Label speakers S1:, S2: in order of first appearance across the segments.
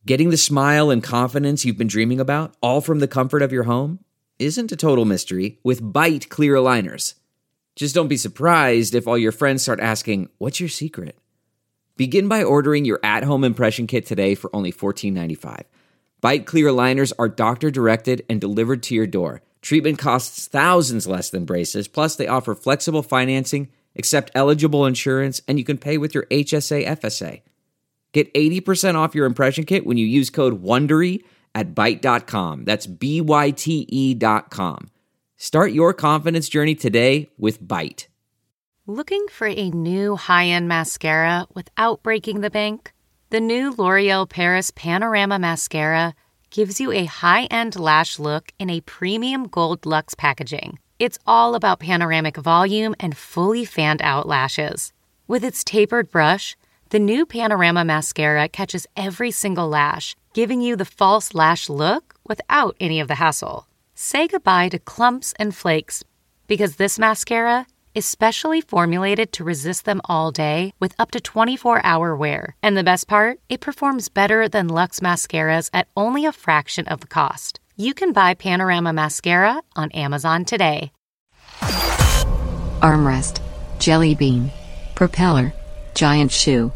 S1: Getting the smile and confidence you've been dreaming about, all from the comfort of your home, isn't a total mystery with Bite clear aligners. Just don't be surprised if all your friends start asking, "What's your secret?" Begin by ordering your at-home impression kit today for only $14.95. Bite clear aligners are doctor-directed and delivered to your door. Treatment costs thousands less than braces, plus they offer flexible financing, accept eligible insurance, and you can pay with your HSA FSA. Get 80% off your impression kit when you use code WONDERY at Byte.com. That's BYTE.com. Start your confidence journey today with Byte.
S2: Looking for a new high-end mascara without breaking the bank? The new L'Oreal Paris Panorama Mascara gives you a high-end lash look in a premium gold luxe packaging. It's all about panoramic volume and fully fanned-out lashes. With its tapered brush, the new Panorama Mascara catches every single lash, giving you the false lash look without any of the hassle. Say goodbye to clumps and flakes, because this mascara is specially formulated to resist them all day with up to 24-hour wear. And the best part? It performs better than Luxe mascaras at only a fraction of the cost. You can buy Panorama Mascara on Amazon today.
S3: Armrest, Jelly Bean, Propeller, Giant Shoe.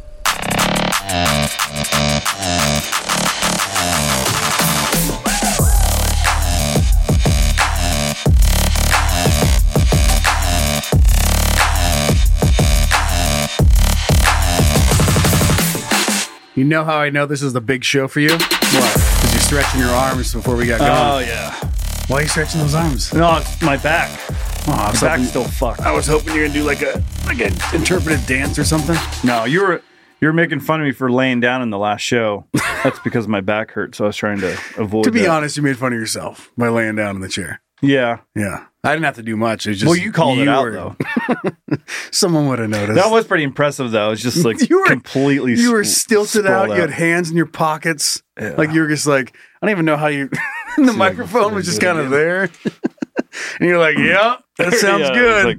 S4: You know how I know this is the big show for you? What? Because you're stretching your arms before we got going.
S5: Oh, yeah.
S4: Why are you stretching those arms?
S5: No, it's my back.
S4: Oh,
S5: My back's still fucked.
S4: I was hoping you were going to do like an interpretive dance or something.
S5: No, you were making fun of me for laying down in the last show. That's because my back hurt, so I was trying to avoid
S4: To be
S5: that.
S4: honest, you made fun of yourself by laying down in the chair.
S5: Yeah.
S4: Yeah. I didn't have to do much. It was just,
S5: Well, you called it out, though.
S4: Someone would have noticed.
S5: That was pretty impressive, though. It was just like completely
S4: You were stilted out.
S5: sprawled
S4: You had hands in your pockets. Yeah. Like you were just like, I don't even know how you... the microphone was just kind of there. And you're like, yeah, that sounds good.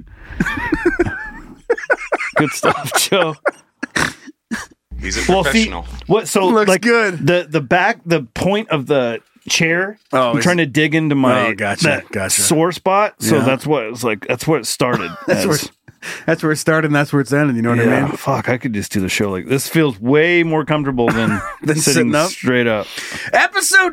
S5: Good stuff, Joe.
S6: He's a professional.
S5: So
S4: looks
S5: like
S4: good.
S5: The point of the chair.
S4: Oh,
S5: I'm trying to dig into my
S4: gotcha.
S5: sore spot. So
S4: Yeah.
S5: that's what it was like. That's where it started.
S4: That's where it started and that's where it's ended. You know what I mean?
S5: Fuck, I could just do the show like this. Feels way more comfortable than
S4: sitting up?
S5: straight up.
S4: Episode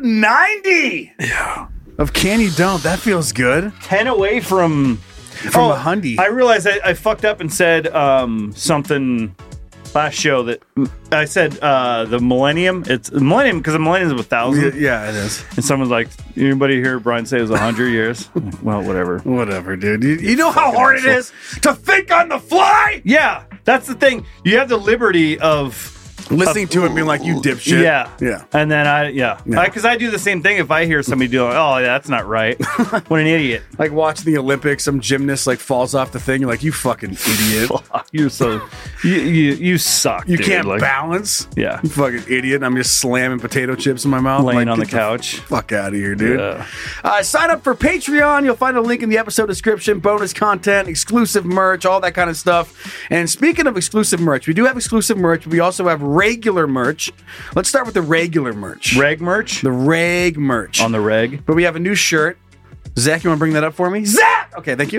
S4: 90 of Can You Don't. That feels good.
S5: 10 away from
S4: a Hyundai.
S5: I realized I fucked up and said something last show that I said the millennium. It's millennium because the millennium is 1,000.
S4: Yeah, it is.
S5: And someone's like, anybody hear Brian say it was 100 years? Well, whatever.
S4: Whatever, dude. You know how hard it is to think on the fly?
S5: Yeah, that's the thing. You have the liberty of
S4: listening to it and being like, you dipshit.
S5: Yeah.
S4: Yeah.
S5: And then because I do the same thing if I hear somebody do like, oh, yeah, that's not right. What an idiot.
S4: Like watching the Olympics, some gymnast like falls off the thing. You're like, you fucking idiot.
S5: You're so, you suck.
S4: You
S5: dude.
S4: can't
S5: like,
S4: balance.
S5: Yeah.
S4: You fucking idiot. And I'm just slamming potato chips in my mouth.
S5: Laying on the
S4: get
S5: couch.
S4: Fuck out of here, dude.
S5: Yeah.
S4: Sign up for Patreon. You'll find a link in the episode description. Bonus content, exclusive merch, all that kind of stuff. And speaking of exclusive merch, we do have exclusive merch. We also have regular merch. Let's start with the regular merch.
S5: Reg merch?
S4: The reg merch.
S5: On the reg.
S4: But we have a new shirt. Zach, you want to bring that up for me? Zach! Okay, thank you.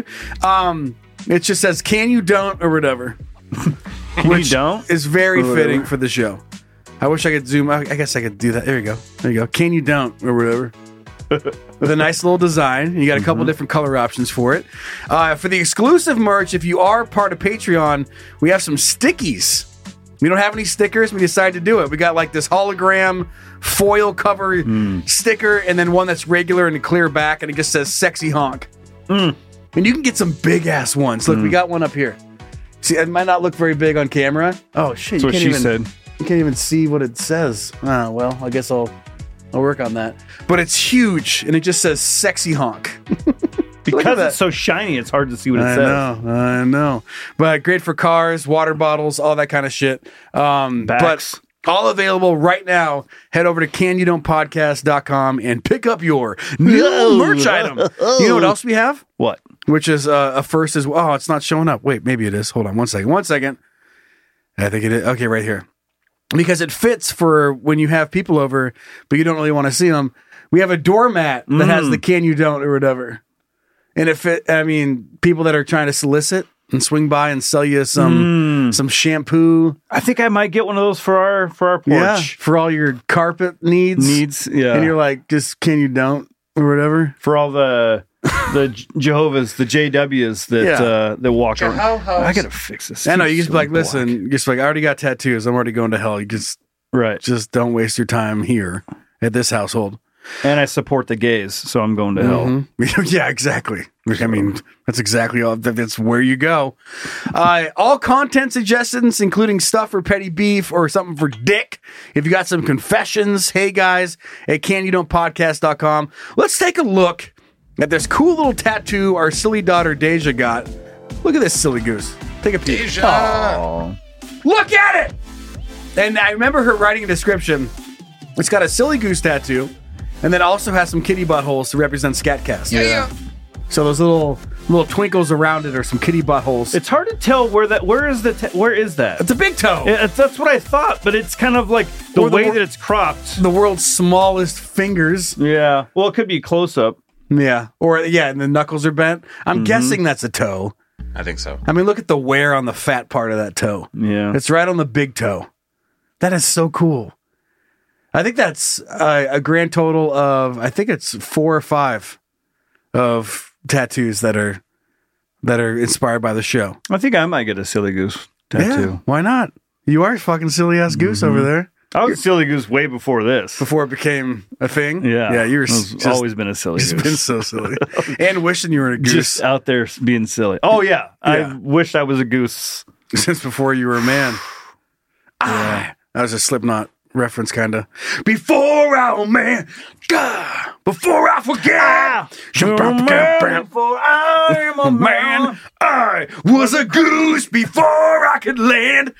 S4: It just says, can you don't or whatever.
S5: Which you don't?
S4: Is very fitting for the show. I wish I could zoom. I guess I could do that. There you go. There you go. Can you don't or whatever. With a nice little design. You got a couple different color options for it. For the exclusive merch, if you are part of Patreon, we have some stickies. We don't have any stickers. We decided to do it. We got like this hologram foil cover sticker and then one that's regular and a clear back and it just says sexy honk. And you can get some big ass ones. Look, we got one up here. See, it might not look very big on camera. Oh shit.
S5: That's what she said.
S4: You can't even see what it says. Oh, well, I guess I'll work on that. But it's huge and it just says sexy honk.
S5: Because it's so shiny, it's hard to see what it says.
S4: I know. But great for cars, water bottles, all that kind of shit. But all available right now. Head over to canyoudontpodcast.com and pick up your new merch item. You know what else we have?
S5: What?
S4: Which is a first as well. Oh, it's not showing up. Wait, maybe it is. Hold on one second. I think it is. Okay, right here. because it fits for when you have people over, but you don't really want to see them. We have a doormat that has the can you don't or whatever. And people that are trying to solicit and swing by and sell you some shampoo.
S5: I think I might get one of those for our porch.
S4: Yeah, for all your carpet needs.
S5: Yeah.
S4: And you're like, just can you don't or whatever.
S5: For all the Jehovah's, the JWs that walk around. I gotta fix this.
S4: I know, you just be like, listen, just like, I already got tattoos. I'm already going to hell. You just don't waste your time here at this household.
S5: And I support the gays, so I'm going to hell.
S4: Yeah, exactly. I mean, that's exactly all. That's where you go. All content suggestions, including stuff for petty beef or something for dick. If you got some confessions, hey guys, at canyoudontpodcast.com. Let's take a look at this cool little tattoo our silly daughter Deja got. Look at this silly goose. Take a peek.
S6: Deja!
S5: Oh.
S4: Look at it! And I remember her writing a description. It's got a silly goose tattoo. And then also has some kitty buttholes to represent Scatcast.
S6: Yeah.
S4: So those little twinkles around it are some kitty buttholes.
S5: It's hard to tell where is that?
S4: It's a big toe.
S5: That's what I thought, but it's kind of like the way that it's cropped.
S4: The world's smallest fingers.
S5: Yeah. Well, it could be close up.
S4: Yeah. And the knuckles are bent. I'm guessing that's a toe.
S6: I think so.
S4: I mean, look at the wear on the fat part of that toe.
S5: Yeah.
S4: It's right on the big toe. That is so cool. I think that's a grand total of, I think it's 4 or 5 of tattoos that are inspired by the show.
S5: I think I might get a silly goose tattoo.
S4: Yeah, why not? You are a fucking silly ass goose over there.
S5: I was a silly goose way before this.
S4: Before it became a thing?
S5: Yeah.
S4: Yeah, you were
S5: always been a silly goose.
S4: You've been so silly. And wishing you were a goose.
S5: Just out there being silly. Oh, yeah. I wished I was a goose.
S4: Since before you were a man. That was a Slipknot reference, kind of. Before I'm a man, before I forget, before I am a man, I was a goose before I could land.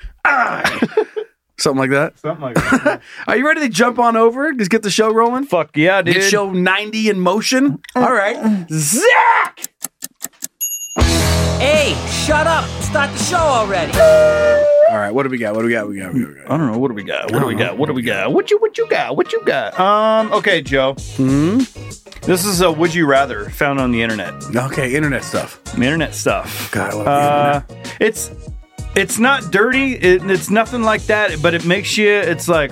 S4: Something like that.
S5: Something like that.
S4: Are you ready to jump on over? Just get the show rolling?
S5: Fuck yeah, dude.
S4: Get show 90 in motion? All right. Zach!
S7: Hey, shut up. Start the show already.
S4: All right, what do we got?
S5: I don't know. What do we got? What you got? Okay, Joe. This is a Would You Rather found on the internet.
S4: Okay, internet stuff.
S5: Internet stuff.
S4: God, I love the internet.
S5: It's not dirty. It's nothing like that, but it makes you, it's like,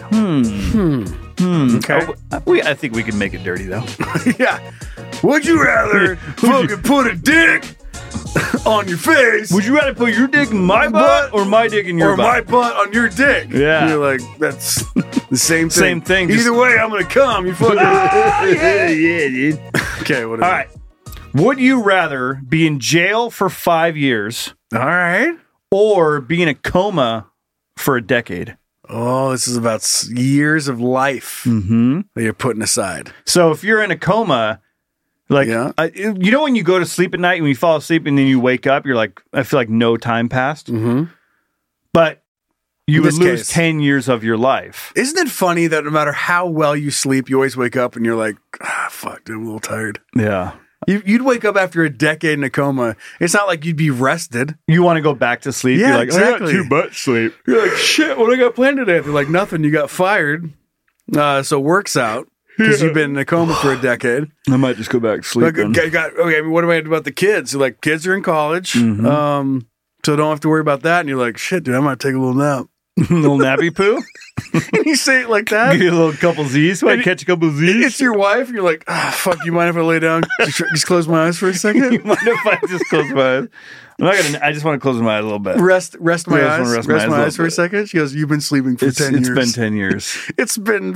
S4: Okay.
S5: I think we can make it dirty, though.
S4: Yeah. Would you rather fucking put a dick on your face?
S5: Would you rather put your dick in my butt or my dick in your butt?
S4: Or my butt on your dick?
S5: Yeah.
S4: You're like, that's the same thing.
S5: Same thing.
S4: Either way, I'm going to come. You fucking...
S5: yeah, dude.
S4: Okay, what is
S5: All right. Would you rather be in jail for 5 years
S4: All right.
S5: or be in a coma for a decade?
S4: Oh, this is about years of life that you're putting aside.
S5: So if you're in a coma, like, you know when you go to sleep at night, when you fall asleep and then you wake up, you're like, I feel like no time passed. Mm-hmm. But you would lose 10 years of your life.
S4: Isn't it funny that no matter how well you sleep, you always wake up and you're like, fuck, dude, I'm a little tired.
S5: Yeah.
S4: You'd wake up after a decade in a coma. It's not like you'd be rested.
S5: You want to go back to sleep.
S4: Yeah,
S5: you're like,
S4: exactly.
S5: I got too much sleep.
S4: You're like, shit, what do I got planned today? They're like, nothing. You got fired. So work's out because you've been in a coma for a decade.
S5: I might just go back to sleep.
S4: Okay, what do I do about the kids? You're like, kids are in college. So don't have to worry about that. And you're like, shit, dude, I might take a little nap.
S5: Little nappy poo?
S4: And you say it like that?
S5: Get a little couple Z's. Might catch a couple Z's.
S4: It's your wife, and you're like, fuck, you mind if I lay down? Just close my eyes for a second?
S5: You mind if I just close my eyes? I just want to close my eyes a little bit.
S4: Rest my eyes. Rest my eyes for a second. She goes, you've been sleeping for 10 years.
S5: It's been 10 years.
S4: It's been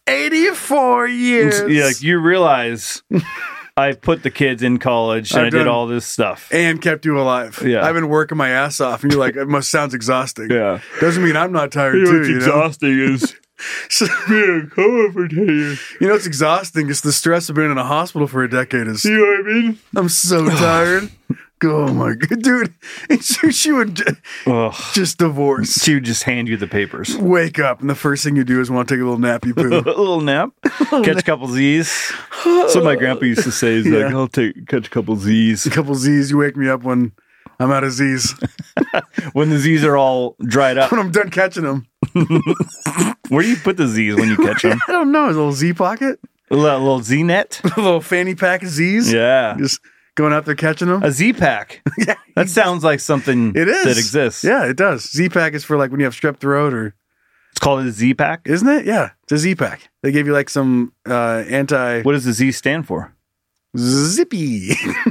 S4: 84 years.
S5: Yeah, like you realize I put the kids in college and I did all this stuff.
S4: And kept you alive.
S5: Yeah.
S4: I've been working my ass off. And you're like, it sounds exhausting.
S5: Yeah.
S4: Doesn't mean I'm not tired
S5: What's
S4: too.
S5: exhausting is being in a coma for 10 years.
S4: You know what's exhausting? It's the stress of being in a hospital for a decade.
S5: You know what I mean?
S4: I'm so tired. Oh my god, dude! And she would just divorce.
S5: She would just hand you the papers.
S4: Wake up, and the first thing you do is want to take a little nappy poo.
S5: A little nap, catch a couple Z's. So my grandpa used to say, "He's like, I'll catch a couple Z's."
S4: A couple Z's. You wake me up when I'm out of Z's.
S5: When the Z's are all dried up.
S4: When I'm done catching them.
S5: Where do you put the Z's when you catch them?
S4: I don't know. A little Z pocket?
S5: A little Z net?
S4: A little fanny pack of Z's?
S5: Yeah.
S4: Just going out there catching them?
S5: A Z pack.
S4: Yeah.
S5: That sounds like something
S4: It is.
S5: that exists.
S4: Yeah, it does. Z pack is for like when you have strep throat or...
S5: It's called a Z pack?
S4: Isn't it? Yeah. It's a Z pack. They give you like some anti...
S5: What does the Z stand for?
S4: Zippy.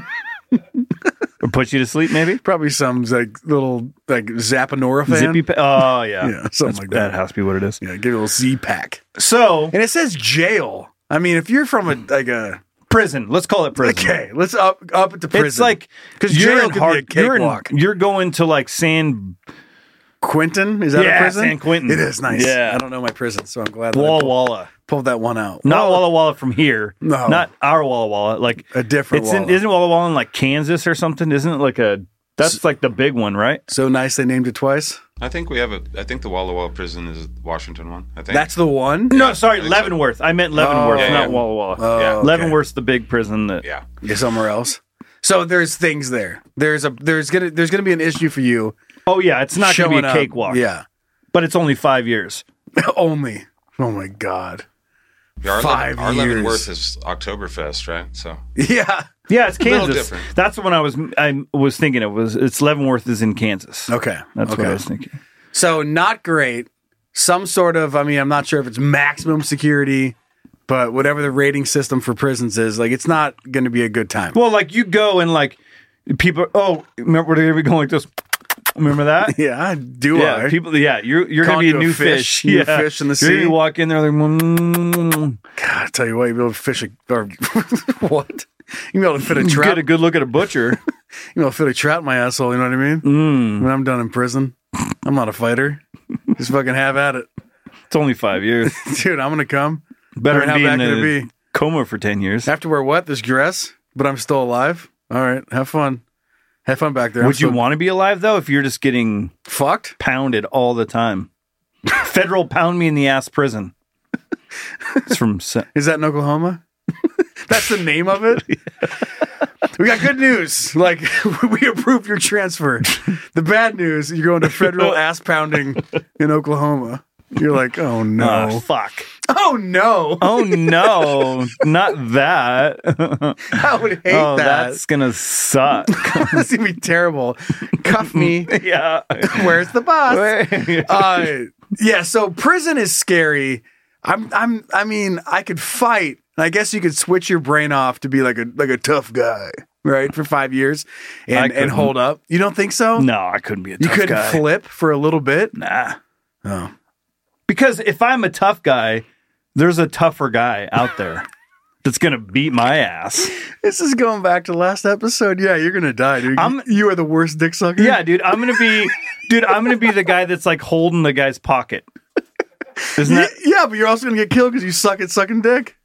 S5: Or put you to sleep, maybe?
S4: Probably some like little like Zapanora fan.
S5: Zippy oh, yeah.
S4: Yeah, something like that.
S5: That has to be what it is.
S4: Yeah, give you a little Z pack.
S5: So...
S4: And it says jail. I mean, if you're from a
S5: prison. Let's call it prison.
S4: Okay, let's up it to prison.
S5: It's like...
S4: Because
S5: you're
S4: jail
S5: in
S4: could be a cakewalk.
S5: You're going to like San...
S4: Quentin? Is that a prison?
S5: San Quentin.
S4: It is nice.
S5: Yeah.
S4: I don't know my prison, so I'm glad that
S5: Walla
S4: I
S5: Walla.
S4: pulled that one out.
S5: Not Walla Walla from here.
S4: No.
S5: Not our Walla Walla. Like
S4: A different Walla.
S5: Isn't Walla Walla in like Kansas or something? Isn't it like a... That's like the big one, right?
S4: So nice they named it twice.
S6: I think I think the Walla Walla prison is the Washington one. I think
S4: That's the one?
S5: No, sorry,
S6: I think so.
S5: Leavenworth. I meant Leavenworth,
S6: yeah,
S5: not
S6: yeah.
S5: Walla Walla.
S4: Oh, okay.
S5: Leavenworth's the big prison that...
S6: Yeah.
S4: You're somewhere else. So there's things there. There's gonna be an issue for you.
S5: Oh, yeah, it's not going to be
S4: showing
S5: a
S4: up.
S5: cakewalk.
S4: Yeah.
S5: But it's only 5 years.
S4: Only. Oh my God.
S6: Yeah,
S4: 5
S6: our
S4: years.
S6: Leavenworth is Oktoberfest, right? So
S4: Yeah.
S5: Yeah, it's
S6: little
S5: Kansas.
S6: different.
S5: That's the one I was thinking it was. It's Leavenworth is in Kansas.
S4: Okay.
S5: That's
S4: okay.
S5: what I was thinking.
S4: So not great. Some sort of, I mean, I'm not sure if it's maximum security, but whatever the rating system for prisons is, like, it's not going to be a good time.
S5: Well, like you go and like people. Oh, remember we're gonna be going like this. Remember that?
S4: Yeah, do
S5: Yeah,
S4: I?
S5: people. Yeah, you're gonna
S4: Calling
S5: be a
S4: you a
S5: new
S4: fish,
S5: fish.
S4: new
S5: Yeah,
S4: fish in the
S5: You're
S4: sea.
S5: gonna walk in there like.
S4: God, I tell you what, you'll be able to fish or what? You'll be able to fit a trout.
S5: Get a good look at a butcher.
S4: You'll be able to fit a trout in my asshole. You know what I mean? When I'm done in prison, I'm not a fighter. Just fucking have at it,
S5: It's only 5 years.
S4: dude. I'm gonna come.
S5: Better
S4: How
S5: than being
S4: bad
S5: in
S4: could it
S5: a
S4: be?
S5: coma for 10 years.
S4: I have to wear what? This dress, but I'm still alive. All right, have fun. Have fun back there.
S5: Would you want to be alive though if you're just getting
S4: fucked?
S5: pounded all the time? Federal pound me in the ass prison. It's from
S4: Is that in Oklahoma? That's the name of it? We got good news. Like, we approve your transfer. The bad news, you're going to federal ass pounding in Oklahoma. You're like, oh no.
S5: fuck.
S4: Oh no.
S5: Oh no, not that.
S4: I would hate
S5: Oh,
S4: that.
S5: that's gonna suck.
S4: That's going to be terrible. Cuff me.
S5: Yeah.
S4: Where's the boss? Yeah, so prison is scary. I mean, I could fight. I guess you could switch your brain off to be like a tough guy, right? For 5 years and hold up. You don't think so?
S5: No, I couldn't be a tough guy.
S4: You couldn't flip for a little bit?
S5: Nah.
S4: Oh.
S5: Because if I'm a tough guy, there's a tougher guy out there that's gonna beat my ass.
S4: This is going back to last episode. Yeah, you're gonna die, dude. You are the worst dick sucker.
S5: Yeah, dude, I'm gonna be the guy that's like holding the guy's pocket. Isn't that?
S4: Yeah, but you're also gonna get killed because you suck at sucking dick.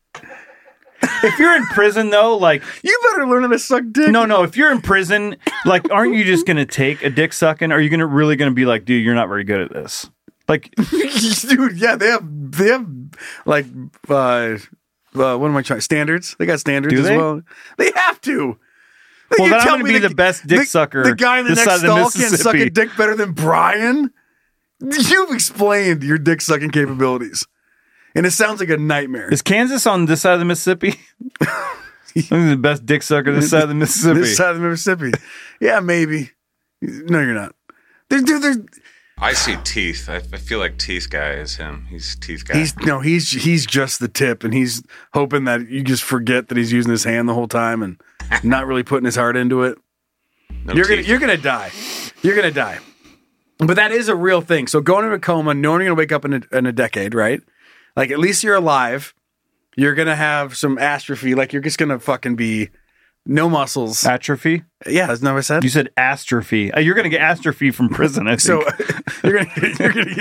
S5: If you're in prison though, like
S4: you better learn how to suck dick.
S5: No. If you're in prison, like, aren't you just gonna take a dick sucking? Are you really gonna be like, dude, you're not very good at this? Like,
S4: dude, yeah, they have like what am I trying? Standards. They got standards
S5: Do
S4: as
S5: they?
S4: well. They have to.
S5: well,
S4: You
S5: then I'm
S4: tell
S5: gonna
S4: me
S5: be the best dick sucker.
S4: The guy in the
S5: this
S4: next
S5: side of the
S4: stall can't suck a
S5: Mississippi.
S4: dick better than Brian. You've explained your dick sucking capabilities, and it sounds like a nightmare.
S5: Is Kansas on this side of the Mississippi? I'm the best dick sucker this side of the Mississippi.
S4: This side of the Mississippi. Yeah, maybe. No, you're not. There's
S6: I see teeth. I feel like teeth guy is him. He's teeth guy.
S4: He's just the tip, and he's hoping that you just forget that he's using his hand the whole time and not really putting his heart into it.
S6: No
S4: You're
S6: teeth.
S4: gonna die. You're gonna die. But that is a real thing. So going into a coma, knowing you're gonna wake up in a decade, right? Like at least you're alive. You're gonna have some atrophy. Like you're just gonna fucking be no muscles.
S5: Atrophy?
S4: Yeah, isn't that what I said?
S5: You said astrophy. You're going to get astrophy from prison, I think.
S4: So you're gonna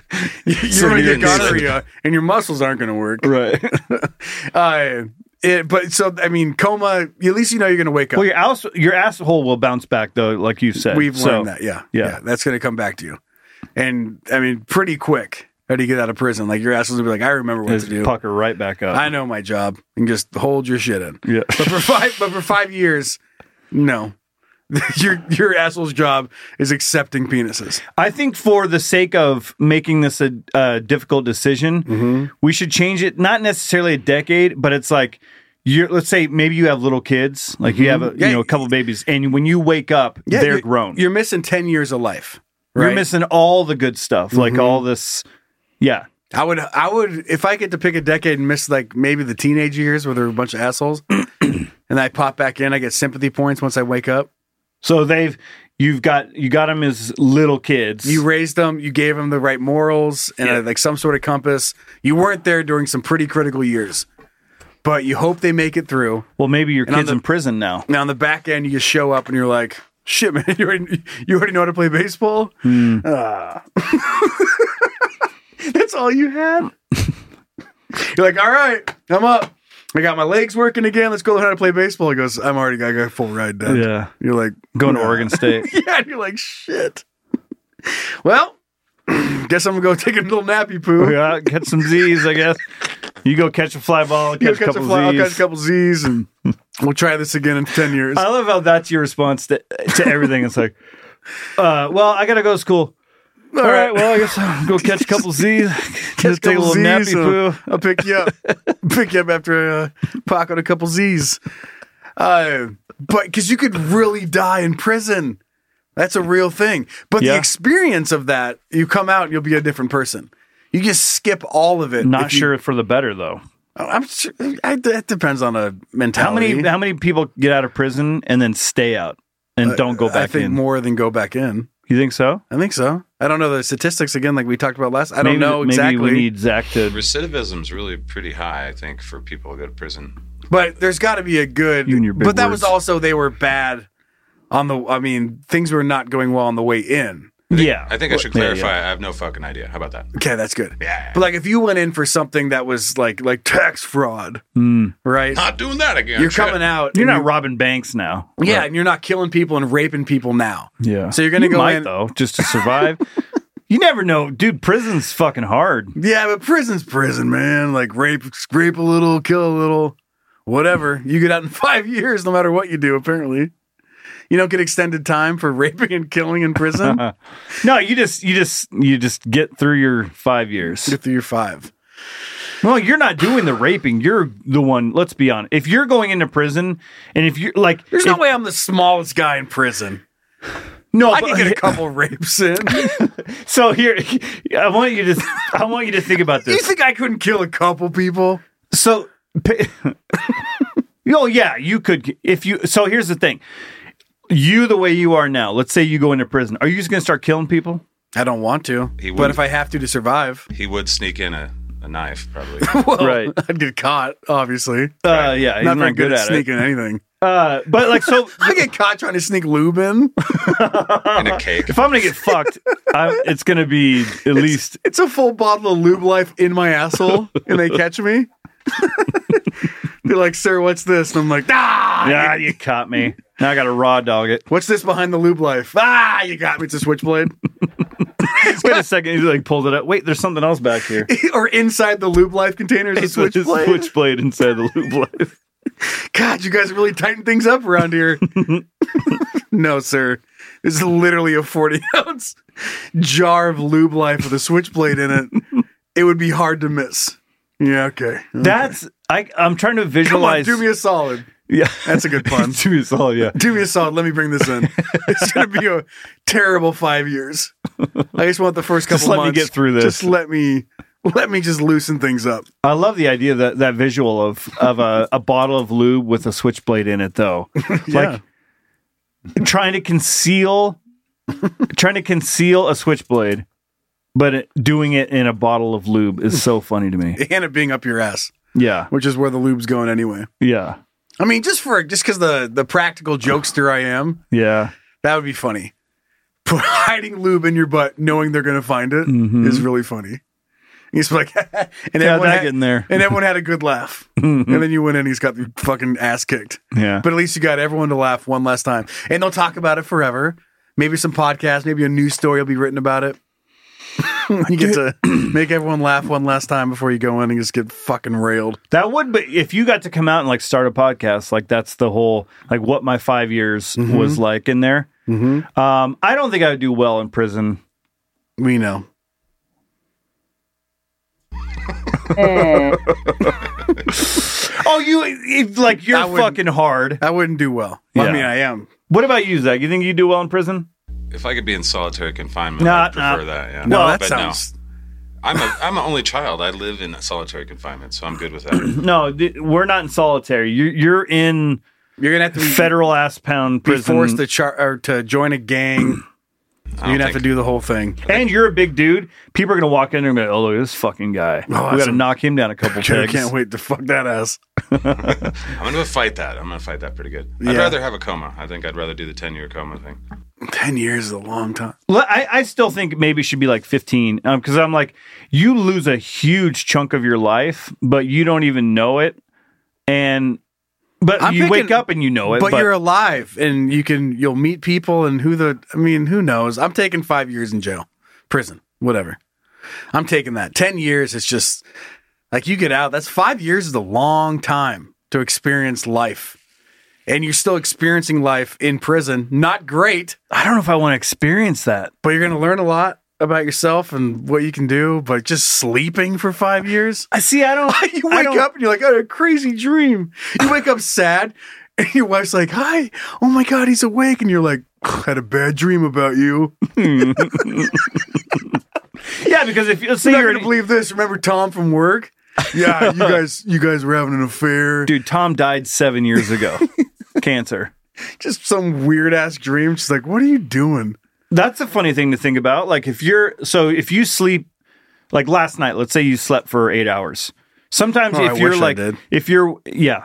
S4: get gonorrhea, and your muscles aren't gonna work.
S5: Right.
S4: But so I mean, coma. At least you know you're gonna wake up.
S5: Well, your asshole will bounce back, though, like you said.
S4: We've learned that. Yeah. That's gonna come back to you, and I mean, pretty quick. How do you get out of prison? Like your ass will be like, I remember what to do.
S5: Pucker right back up.
S4: I know my job, and just hold your shit in.
S5: Yeah.
S4: But for 5 years, no. your asshole's job is accepting penises.
S5: I think for the sake of making this a difficult decision, we should change it. Not necessarily a decade, but it's like let's say maybe you have little kids, like you have a couple of babies, and when you wake up, they're grown.
S4: You're missing 10 years of life. Right?
S5: You're missing all the good stuff, like all this. Yeah.
S4: I would, if I get to pick a decade and miss like maybe the teenage years where there were a bunch of assholes, and I pop back in, I get sympathy points once I wake up.
S5: So you got them as little kids.
S4: You raised them, you gave them the right morals and like some sort of compass. You weren't there during some pretty critical years, but you hope they make it through.
S5: Well, maybe your kid's in prison now.
S4: Now on the back end, you just show up and you're like, shit, man, you already know how to play baseball? That's all you had? You're like, all right, I'm up. I got my legs working again. Let's go learn how to play baseball. He goes, I got a full ride, Dad.
S5: Yeah.
S4: You're like,
S5: going to Oregon State.
S4: Yeah, and you're like, shit. Well, guess I'm going to go take a little nappy poo.
S5: Yeah, catch some Z's, I guess. You go catch a fly ball, catch a couple Z's.
S4: I'll catch a couple Z's, and we'll try this again in 10 years.
S5: I love how that's your response to everything. It's like, well, I got to go to school. All right, well, I guess I'll go catch a couple Z's. Just take a little nappy poo.
S4: I'll pick you up. Pick you up after I pocket a couple Z's. But because you could really die in prison. That's a real thing. But the experience of that, you come out and you'll be a different person. You just skip all of it.
S5: Not sure for the better, though.
S4: I'm sure that depends on a mentality.
S5: How many people get out of prison and then stay out and don't go back in?
S4: I think more than go back in.
S5: You think so?
S4: I think so. I don't know the statistics again, like we talked about last. I don't know exactly.
S5: Maybe we need Zach to.
S6: Recidivism's really pretty high, I think, for people who go to prison.
S4: But there's got to be a good. But that was also they were bad on the. I mean, things were not going well on the way in.
S6: I think I should clarify. I have no fucking idea. How about that?
S4: Okay, that's good.
S6: Yeah.
S4: But like, if you went in for something that was like tax fraud, right?
S6: Not doing that again.
S4: You're coming out.
S5: You're not robbing banks now.
S4: Yeah,
S5: right.
S4: And you're not killing people and raping people now.
S5: Yeah.
S4: So you're gonna go in
S5: though, just to survive. You never know, dude. Prison's fucking hard.
S4: Yeah, but prison's prison, man. Like rape a little, kill a little, whatever. You get out in 5 years, no matter what you do. Apparently. You don't get extended time for raping and killing in prison?
S5: No, you just get through your 5 years.
S4: Get through your 5.
S5: Well, you're not doing the raping. You're the one. Let's be honest. If you're going into prison, and if you're like,
S4: there's no way I'm the smallest guy in prison.
S5: No,
S4: I can get a couple rapes in.
S5: So here, I want you to think about this.
S4: You think I couldn't kill a couple people?
S5: So, yeah, you could if you. So here's the thing. You, the way you are now, let's say you go into prison. Are you just going to start killing people?
S4: I don't want to. But if I have to survive.
S6: He would sneak in a knife, probably.
S4: Well,
S5: right.
S4: I'd get caught, obviously.
S5: Yeah, he's
S4: not very
S5: good at
S4: sneaking anything.
S5: But like, so.
S4: I get caught trying to sneak lube in
S6: a cake.
S5: If I'm going to get fucked, it's going to be at least.
S4: It's a full bottle of Lube Life in my asshole, and they catch me. They're like, sir, what's this? And I'm like,
S5: yeah, you caught me. Now I got to raw dog it.
S4: What's this behind the Lube Life? You got me. It's a switchblade.
S5: Wait a second. He like pulled it up. Wait, there's something else back here.
S4: Or inside the Lube Life container is a switchblade.
S5: Switchblade inside the Lube Life.
S4: God, you guys really tighten things up around here. No, sir. This is literally a 40-ounce jar of Lube Life with a switchblade in it. It would be hard to miss. Yeah, okay.
S5: I'm trying to visualize.
S4: Come on, do me a solid.
S5: Yeah.
S4: That's a good pun.
S5: Do me a solid, yeah.
S4: Do me a solid. Let me bring this in. It's going to be a terrible 5 years. I just want the first couple months.
S5: Just let me get through this.
S4: Just let me just loosen things up.
S5: I love the idea that visual of a bottle of lube with a switchblade in it, though.
S4: Yeah.
S5: Like trying to conceal a switchblade, but doing it in a bottle of lube is so funny to me.
S4: And it being up your ass.
S5: Yeah.
S4: Which is where the lube's going anyway.
S5: Yeah.
S4: I mean, just because the practical jokester I am.
S5: Yeah.
S4: That would be funny. Hiding lube in your butt, knowing they're going to find it, is really funny. He's like, and everyone had a good laugh. And then you went in, he's got your fucking ass kicked.
S5: Yeah.
S4: But at least you got everyone to laugh one last time. And they'll talk about it forever. Maybe some podcast, maybe a news story will be written about it. You get to make everyone laugh one last time before you go in and just get fucking railed.
S5: That would be, if you got to come out and like start a podcast, like that's the whole, like what my 5 years was like in there. I don't think I would do well in prison.
S4: We know.
S5: You're fucking hard.
S4: I wouldn't do well.
S5: Yeah.
S4: I mean, I am.
S5: What about you, Zach? You think you do well in prison?
S6: If I could be in solitary confinement, I'd prefer that. Yeah.
S4: No, that
S6: but
S4: sounds...
S6: I'm an only child. I live in solitary confinement, so I'm good with that.
S5: No, we're not in solitary. You're in.
S4: You're gonna have to be
S5: federal ass pound prison.
S4: Be forced to join a gang. You're gonna have to do the whole thing.
S5: And you're a big dude. People are gonna walk in there and be like, "Oh, look at this fucking guy. We gotta knock him down a couple pegs."
S4: I can't wait to fuck that ass.
S6: I'm gonna fight that. I'm gonna fight that pretty good. I'd rather have a coma. I think I'd rather do the 10-year coma thing.
S4: 10 years is a long time.
S5: Well, I still think maybe it should be like 15 because I'm like, you lose a huge chunk of your life, but you don't even know it, but you wake up and you know it.
S4: But you're alive and you'll meet people and who knows? I'm taking 5 years in jail, prison, whatever. I'm taking that. 10 years is just like you get out. That's 5 years is a long time to experience life. And you're still experiencing life in prison. Not great.
S5: I don't know if I want to experience that.
S4: But you're going to learn a lot about yourself and what you can do. But just sleeping for 5 years?
S5: You
S4: wake up and you're like, I had a crazy dream. You wake up sad and your wife's like, hi. Oh my God, he's awake. And you're like, I had a bad dream about you.
S5: Yeah, because if let's say
S4: you're not going to believe this. Remember Tom from work? Yeah, you guys were having an affair.
S5: Dude, Tom died 7 years ago. Cancer.
S4: Just some weird ass dream. She's like, what are you doing?
S5: That's a funny thing to think about. Like if you sleep, like last night, let's say you slept for 8 hours. Sometimes if you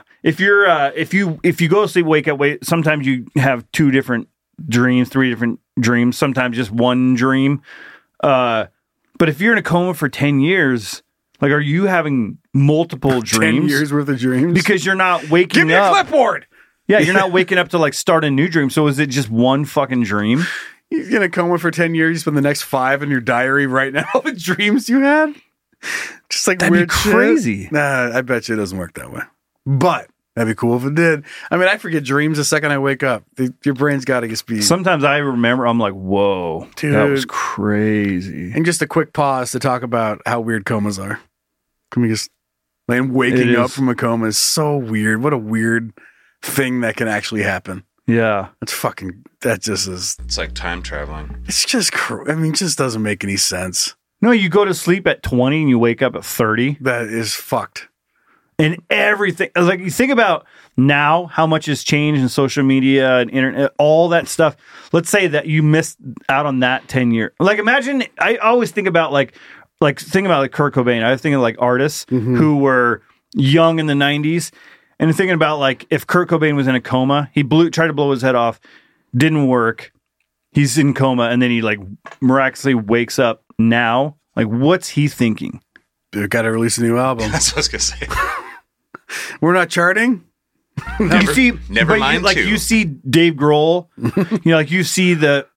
S5: go to sleep, wake up, sometimes you have 2 different dreams, 3 different dreams, sometimes just one dream. But if you're in a coma for 10 years, like, are you having multiple dreams?
S4: 10 years worth of dreams?
S5: Because you're not waking up.
S4: Give me a clipboard!
S5: Yeah, you're not waking up to like start a new dream. So is it just one fucking dream?
S4: You're going to coma for 10 years. You spend the next 5 in your diary writing out all the dreams you had? Just like
S5: that'd
S4: weird
S5: be crazy.
S4: Shit. Nah, I bet you it doesn't work that way. But that'd be cool if it did. I mean, I forget dreams the second I wake up. Your brain's got to just be...
S5: Sometimes I remember, I'm like, whoa, dude, that was crazy.
S4: And just a quick pause to talk about how weird comas are. Can we just... And waking up from a coma is so weird. What a weird thing that can actually happen.
S5: Yeah.
S4: That just is...
S6: It's like time traveling.
S4: It's just... it just doesn't make any sense.
S5: No, you go to sleep at 20 and you wake up at 30.
S4: That is fucked.
S5: And everything, like you think about now how much has changed in social media and internet, all that stuff. Let's say that you missed out on that 10 years. Like imagine, I always think about think about Kurt Cobain. I was thinking like artists who were young in the 90s and thinking about like if Kurt Cobain was in a coma, he tried to blow his head off, didn't work. He's in coma and then he like miraculously wakes up now. Like what's he thinking?
S4: Dude, got to release a new album.
S6: That's what I was going to say.
S4: We're not charting?
S6: Never mind.
S5: Like you see Dave Grohl, you see the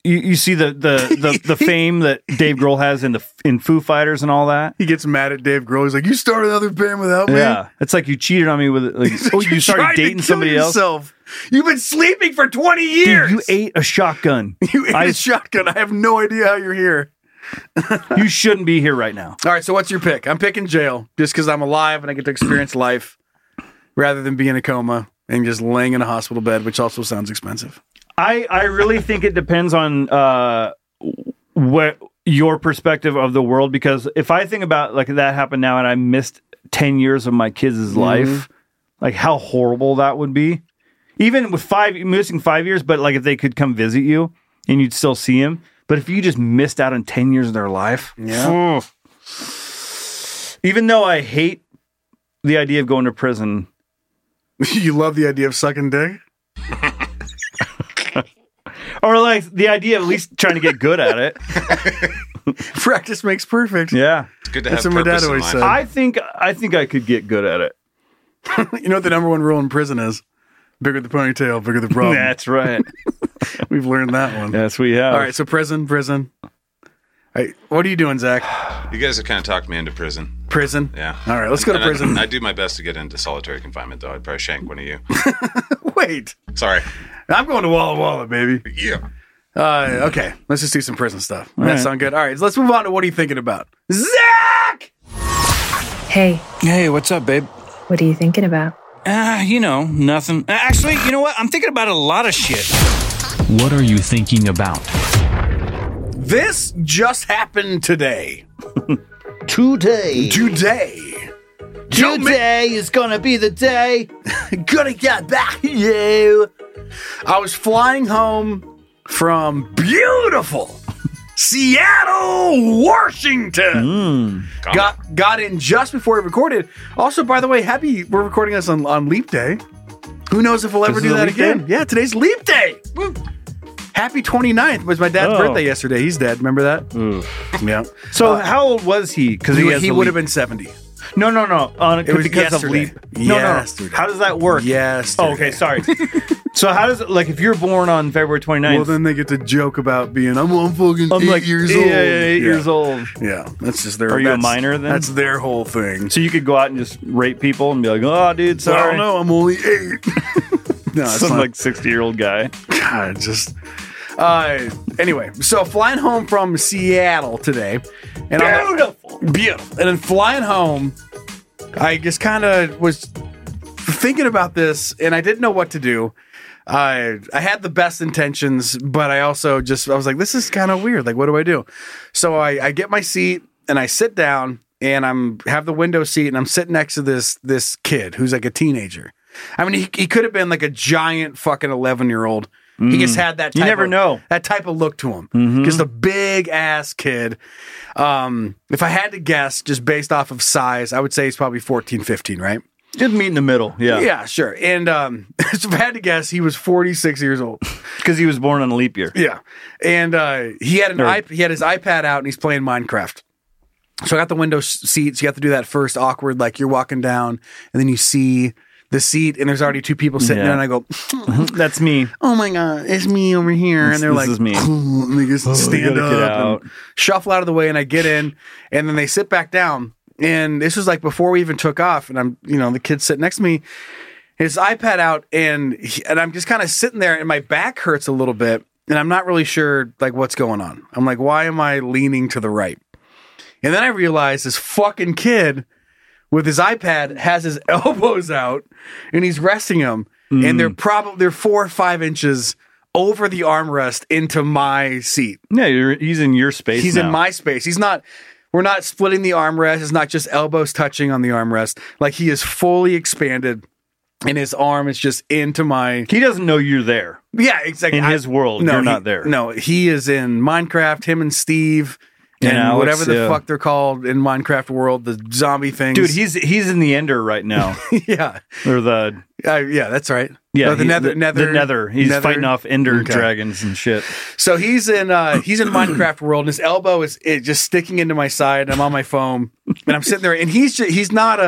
S5: fame that Dave Grohl has in Foo Fighters and all that.
S4: He gets mad at Dave Grohl. He's like, "You started another band without me."
S5: Yeah, it's like you cheated on me with like, you started dating somebody else.
S4: You've been sleeping for 20 years.
S5: Dude, you ate a shotgun.
S4: A shotgun. I have no idea how you're here.
S5: You shouldn't be here right now.
S4: All right, so what's your pick? I'm picking jail just because I'm alive and I get to experience life rather than being in a coma and just laying in a hospital bed, which also sounds expensive.
S5: I really think it depends on what your perspective of the world, because if I think about like that happened now and I missed 10 years of my kids' life, like how horrible that would be. Even with missing 5 years, but like if they could come visit you and you'd still see him. But if you just missed out on 10 years of their life, even though I hate the idea of going to prison.
S4: You love the idea of sucking dick?
S5: Or like the idea of at least trying to get good at it.
S4: Practice makes perfect.
S5: Yeah.
S6: It's good to have purpose in life.
S5: I think I could get good at it.
S4: You know what the number one rule in prison is? Bigger the ponytail, bigger the problem.
S5: That's right.
S4: We've learned that one.
S5: Yes, we have.
S4: All right, so prison. Hey, what are you doing, Zach?
S6: You guys have kind of talked me into prison.
S4: Prison?
S6: Yeah.
S4: All right, let's go to prison.
S6: I do my best to get into solitary confinement, though. I'd probably shank one of you.
S4: Wait.
S6: Sorry.
S4: I'm going to Walla Walla, baby.
S6: Yeah.
S4: Okay, let's just do some prison stuff. That sound good? All right, so let's move on to what are you thinking about? Zach!
S8: Hey.
S9: Hey, what's up, babe?
S8: What are you thinking about?
S9: Nothing. Actually, you know what? I'm thinking about a lot of shit.
S10: What are you thinking about?
S4: This just happened today.
S5: Today is gonna be the day.
S4: Gonna get back to you. I was flying home from beautiful Seattle, Washington. Got in just before we recorded. Also, by the way, we're recording us on Leap Day. Who knows if we'll ever do that again? Yeah, today's Leap Day. Woo. Happy 29th. It was my dad's birthday yesterday. He's dead. Remember that? Yeah.
S5: So how old was he? Because
S4: he would have been 70.
S5: No.
S4: It was
S5: because of
S4: yesterday.
S5: Leap. No. How does that work?
S4: Yesterday.
S5: Oh, okay, sorry. So how does it, like, if you're born on February 29th?
S4: Well, then they get to joke about being, I'm fucking 8 years old.
S5: Yeah, 8 years old.
S4: Yeah, that's just their...
S5: Are you a minor then?
S4: That's their whole thing.
S5: So you could go out and just rape people and be like, oh, dude, sorry.
S4: No, I'm only 8. No,
S5: some like 60-year-old guy.
S4: God, just... Anyway, so flying home from Seattle today. And Beautiful. And then flying home, I just kind of was thinking about this, and I didn't know what to do. I had the best intentions, but I also I was like, this is kind of weird. Like, what do I do? So I get my seat, and I sit down, and have the window seat, and I'm sitting next to this kid who's like a teenager. I mean, he could have been like a giant fucking 11-year-old. He just had that type of look to him. Just a big ass kid. If I had to guess, just based off of size, I would say he's probably 14, 15, right?
S5: Just meet in the middle. Yeah.
S4: Yeah, sure. And so if I had to guess, he was 46 years old.
S5: Because he was born on a leap year.
S4: Yeah. And he had his iPad out and he's playing Minecraft. So I got the window seat. So you have to do that first awkward, like you're walking down and then you see the seat and there's already two people sitting there and I go,
S5: that's me.
S4: Oh my God, it's me over here. And they're like,
S5: this is me.
S4: And they just stand up and shuffle out of the way and I get in and then they sit back down. And this was like before we even took off and I'm, the kid sitting next to me, his iPad out and I'm just kind of sitting there and my back hurts a little bit and I'm not really sure like what's going on. I'm like, why am I leaning to the right? And then I realized this fucking kid with his iPad has his elbows out and he's resting them. And they're 4 or 5 inches over the armrest into my seat.
S5: Yeah, he's in your space.
S4: He's in my space. We're not splitting the armrest. It's not just elbows touching on the armrest. Like he is fully expanded and his arm is just into my...
S5: He doesn't know you're there.
S4: Yeah, exactly.
S5: In his world, you're not there.
S4: No, he is in Minecraft, him and Steve... And
S5: Alex,
S4: whatever the fuck they're called in Minecraft world, the zombie things.
S5: Dude, he's in the Ender right now.
S4: Yeah.
S5: Or the...
S4: yeah, that's right.
S5: Yeah,
S4: the Nether.
S5: He's fighting off Ender dragons and shit.
S4: So he's in Minecraft world, and his elbow is just sticking into my side. I'm on my phone, and I'm sitting there, and he's not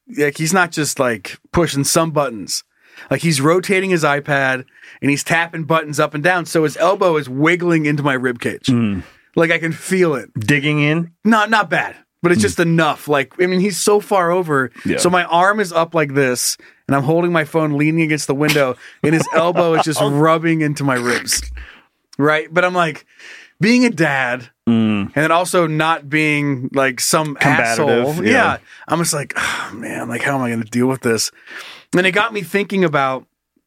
S4: just like pushing some buttons. Like he's rotating his iPad, and he's tapping buttons up and down, so his elbow is wiggling into my ribcage. Like I can feel it.
S5: Digging in?
S4: No, not bad. But it's just enough. Like, I mean, he's so far over. Yeah. So my arm is up like this, and I'm holding my phone leaning against the window, and his elbow is just rubbing into my ribs. Right? But I'm like, being a dad, and then also not being like some asshole. Yeah. I'm just like, oh, man, like, how am I going to deal with this? And it got me thinking about,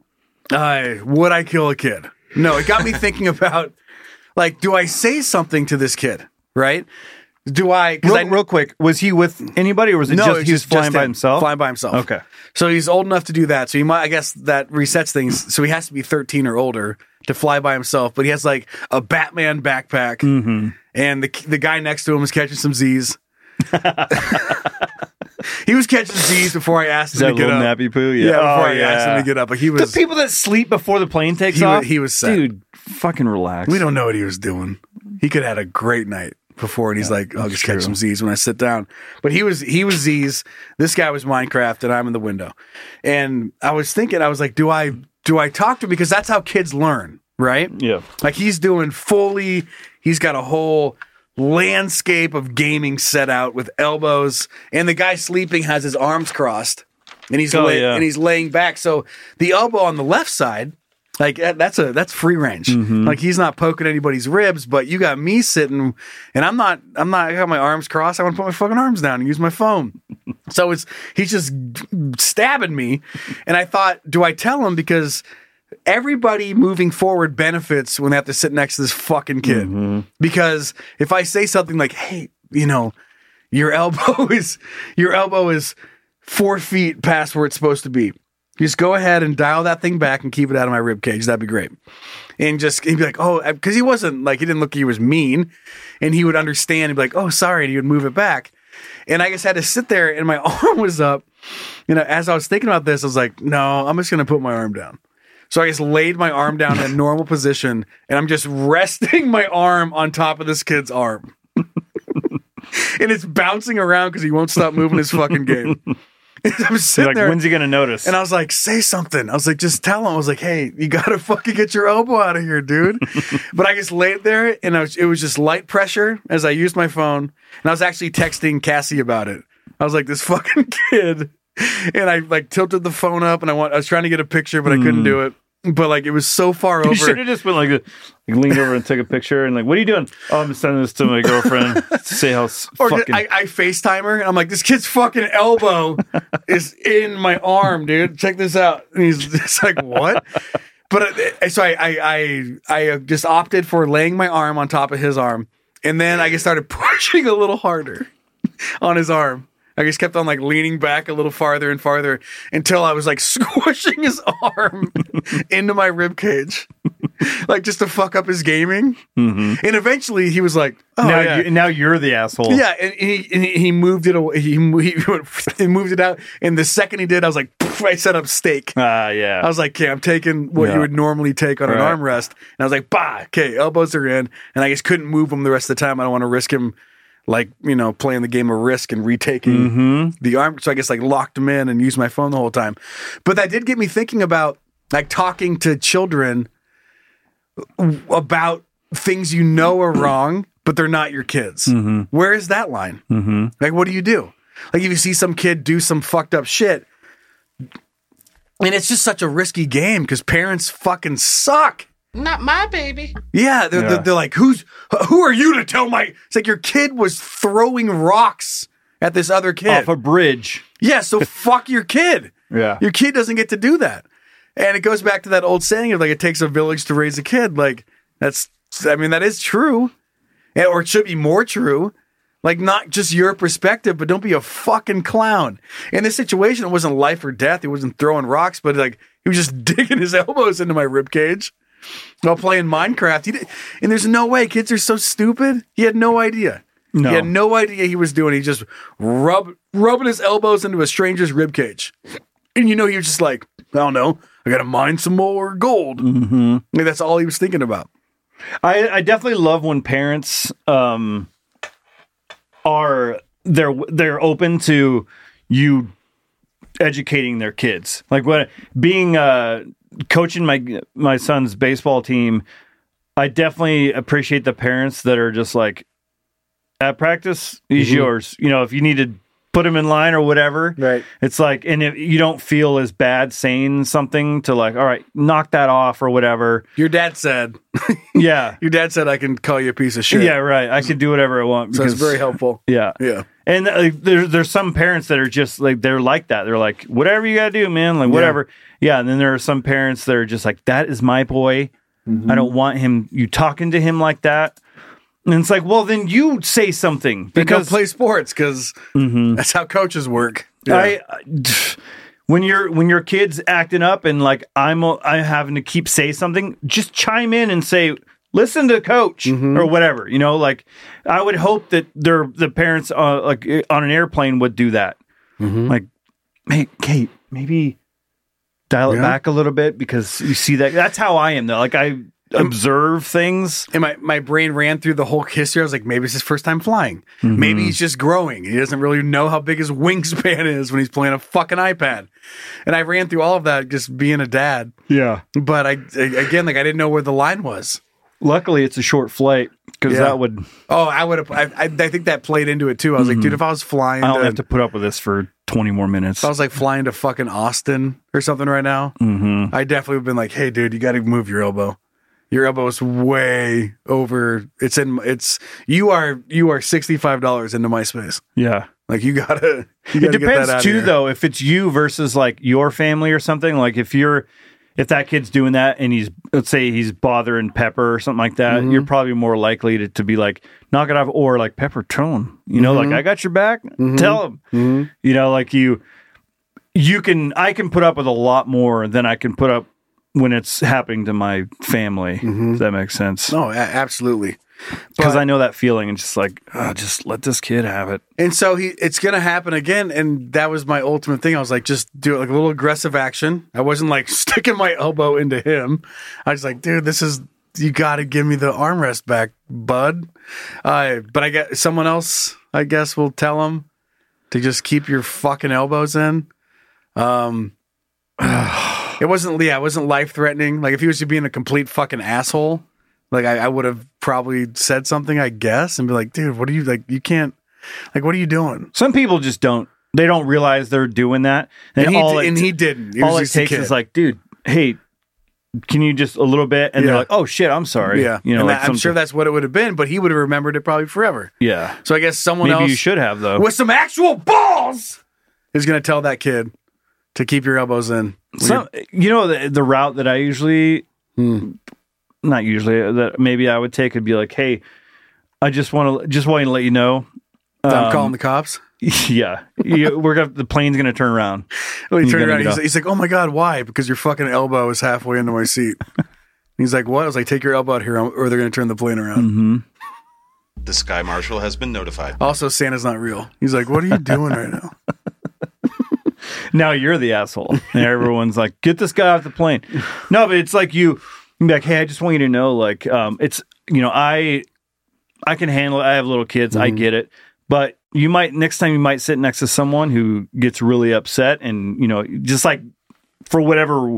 S4: would I kill a kid? No, it got me thinking about, like, do I say something to this kid, right? Do I...
S5: Real quick, was he with anybody or was it just he was flying by himself?
S4: Flying by himself.
S5: Okay.
S4: So he's old enough to do that. So he might, I guess that resets things. So he has to be 13 or older to fly by himself. But he has like a Batman backpack. And the guy next to him is catching some Z's. He was catching Z's before I asked him to get up.
S5: Nappy poo?
S4: Yeah, before I asked him to get up. Like he was...
S5: The people that sleep before the plane takes off?
S4: He was set.
S5: Dude, fucking relax.
S4: We don't know what he was doing. He could have had a great night before, and he's like, I'll just catch some Z's when I sit down. But he was Z's. This guy was Minecraft, and I'm in the window. And I was thinking, I was like, do I talk to him? Because that's how kids learn, right?
S5: Yeah.
S4: Like he's doing he's got a whole landscape of gaming set out with elbows, and the guy sleeping has his arms crossed, and he's and he's laying back. So the elbow on the left side, like that's free range.
S5: Mm-hmm.
S4: Like he's not poking anybody's ribs, but you got me sitting, and I got my arms crossed. I want to put my fucking arms down and use my phone. So he's just stabbing me, and I thought, do I tell him? Because everybody moving forward benefits when they have to sit next to this fucking kid.
S5: Mm-hmm.
S4: Because if I say something like, hey, your elbow is 4 feet past where it's supposed to be, just go ahead and dial that thing back and keep it out of my rib cage. That'd be great. And he'd be like, oh, because he wasn't like, he didn't look like he was mean, and he would understand and be like, oh, sorry. And he would move it back. And I just had to sit there, and my arm was up. As I was thinking about this, I was like, no, I'm just going to put my arm down. So I just laid my arm down in a normal position, and I'm just resting my arm on top of this kid's arm. And it's bouncing around because he won't stop moving his fucking game. And I'm sitting there.
S5: When's he going to notice?
S4: And I was like, say something. I was like, just tell him. I was like, hey, you got to fucking get your elbow out of here, dude. But I just laid there, and it was just light pressure as I used my phone. And I was actually texting Cassie about it. I was like, this fucking kid. And I like tilted the phone up, and I was trying to get a picture, but I couldn't do it. But like, it was so far over.
S5: You should have just been like leaned over and took a picture and like, what are you doing? Oh, I'm sending this to my girlfriend to say how fucking.
S4: I FaceTime her, and I'm like, this kid's fucking elbow is in my arm, dude. Check this out. And he's just like, what? But so I just opted for laying my arm on top of his arm, and then I just started pushing a little harder on his arm. I just kept on like leaning back a little farther and farther until I was like squishing his arm into my rib cage, like just to fuck up his gaming. Mm-hmm. And eventually he was like, "Oh,
S5: now you're the asshole."
S4: Yeah, and he moved it away. He moved it out. And the second he did, I was like, I set up steak.
S5: Yeah.
S4: I was like, okay, I'm taking what you would normally take on an armrest, and I was like, bah, okay, elbows are in, and I just couldn't move him the rest of the time. I don't want to risk him. Like, playing the game of Risk and retaking the arm. So I guess like locked him in and used my phone the whole time. But that did get me thinking about like talking to children about things are wrong, but they're not your kids. Mm-hmm. Where is that line? Mm-hmm. Like, what do you do? Like if you see some kid do some fucked up shit, and it's just such a risky game because parents fucking suck.
S11: Not my baby.
S4: Yeah, they're like, who are you to tell my... It's like your kid was throwing rocks at this other kid.
S5: Off a bridge.
S4: Yeah, so fuck your kid.
S5: Yeah.
S4: Your kid doesn't get to do that. And it goes back to that old saying of like, it takes a village to raise a kid. Like, that is true. Or it should be more true. Like, not just your perspective, but don't be a fucking clown. In this situation, it wasn't life or death. He wasn't throwing rocks, but like, he was just digging his elbows into my ribcage while playing Minecraft. And there's no way. Kids are so stupid. He had no idea.
S5: No.
S4: He had no idea he was doing. He just rubbing his elbows into a stranger's ribcage. And he was just like, I don't know, I got to mine some more gold. Mm-hmm. Like, that's all he was thinking about.
S5: I definitely love when parents they're open to you educating their kids. Like being coaching my son's baseball team, I definitely appreciate the parents that are just like, at practice, he's yours. If you need to put him in line or whatever,
S4: right?
S5: It's like, and if you don't feel as bad saying something to like, all right, knock that off or whatever.
S4: Your dad said,
S5: yeah.
S4: Your dad said I can call you a piece of shit.
S5: Yeah, right. I can do whatever I want.
S4: So it's very helpful.
S5: Yeah,
S4: yeah.
S5: And there's some parents that are just like, they're like that. They're like, whatever you gotta do, man. Like whatever. Yeah. And then there are some parents that are just like, that is my boy. Mm-hmm. I don't want you talking to him like that. And it's like, well, then you say something
S4: because play sports because that's how coaches work.
S5: Yeah. When your kid's acting up and like I'm having to keep say something, just chime in and say, listen to coach or whatever. Like I would hope that the parents like on an airplane would do that. Mm-hmm. Like, hey, Kate, maybe dial it back a little bit because you see that's how I am though. Like I observe things.
S4: And my brain ran through the whole history. I was like, maybe it's his first time flying. Mm-hmm. Maybe he's just growing. He doesn't really know how big his wingspan is when he's playing a fucking iPad. And I ran through all of that just being a dad.
S5: Yeah.
S4: But I didn't know where the line was.
S5: Luckily, it's a short flight. Because that would...
S4: Oh, I would have... I think that played into it, too. I was like, dude, if I was flying...
S5: I don't have to put up with this for 20 more minutes.
S4: If I was like flying to fucking Austin or something right now, I definitely would have been like, hey, dude, you got to move your elbow. Your elbow is way over. You are $65 into my space.
S5: Yeah.
S4: Like you gotta
S5: it depends
S4: get that out
S5: too,
S4: here.
S5: though. If it's you versus like your family or something, like if that kid's doing that and let's say he's bothering Pepper or something like that, you're probably more likely to be like, knock it off, or like, Pepper, tell him, like, I got your back. Tell him, like I can put up with a lot more than I can put up when it's happening to my family. Does that make sense?
S4: No, absolutely.
S5: Because I know that feeling, and just like, just let this kid have it.
S4: And so it's going to happen again. And that was my ultimate thing. I was like, just do it, like a little aggressive action. I wasn't like sticking my elbow into him. I was like, dude, you got to give me the armrest back, bud. But I get someone else, I guess, will tell him to just keep your fucking elbows in. It wasn't life threatening. Like if he was just being a complete fucking asshole, like I would have probably said something, I guess, and be like, dude, what are you like? You can't, like, what are you doing?
S5: Some people just don't realize they're doing that. And
S4: he didn't.
S5: All it takes is like, dude, hey, can you just a little bit? And they're like, oh shit, I'm sorry.
S4: Yeah. I'm sure that's what it would have been, but he would have remembered it probably forever.
S5: Yeah.
S4: So I guess someone else.
S5: Maybe you should have, though.
S4: With some actual balls is going to tell that kid to keep your elbows in.
S5: The route that I usually, not usually, that maybe I would take would be like, hey, I just want to let you know.
S4: I'm calling the cops?
S5: Yeah. The plane's going to turn around.
S4: Well, he turned around. He's like, oh my God, why? Because your fucking elbow is halfway into my seat. He's like, what? I was like, take your elbow out here or they're going to turn the plane around.
S6: The Sky Marshal has been notified.
S4: Also, Santa's not real. He's like, what are you doing right now?
S5: Now you're the asshole. And everyone's like, get this guy off the plane. No, but it's like you'd be like, hey, I just want you to know, like, it's, I can handle it. I have little kids. I get it. But next time you might sit next to someone who gets really upset and, just like for whatever,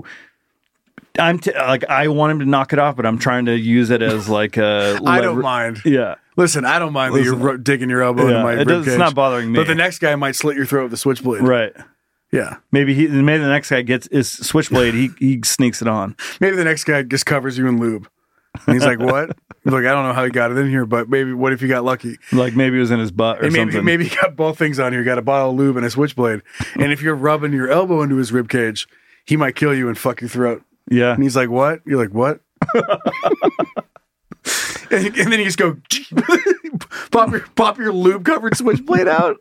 S5: I want him to knock it off, but I'm trying to use it as like a
S4: I don't mind.
S5: Yeah.
S4: Listen, I don't mind that you're digging your elbow into my ribcage.
S5: It's not bothering me.
S4: But the next guy might slit your throat with a switchblade.
S5: Right.
S4: Yeah.
S5: Maybe the next guy gets his switchblade. He sneaks it on.
S4: Maybe the next guy just covers you in lube. And he's like, what? He's like, I don't know how he got it in here, but maybe what if he got lucky?
S5: Like maybe it was in his butt or something.
S4: Maybe he got both things on here. He got a bottle of lube and a switchblade. And if you're rubbing your elbow into his ribcage, he might kill you and fuck your throat.
S5: Yeah.
S4: And he's like, what? You're like, what? and then you just go, pop your lube covered switchblade out.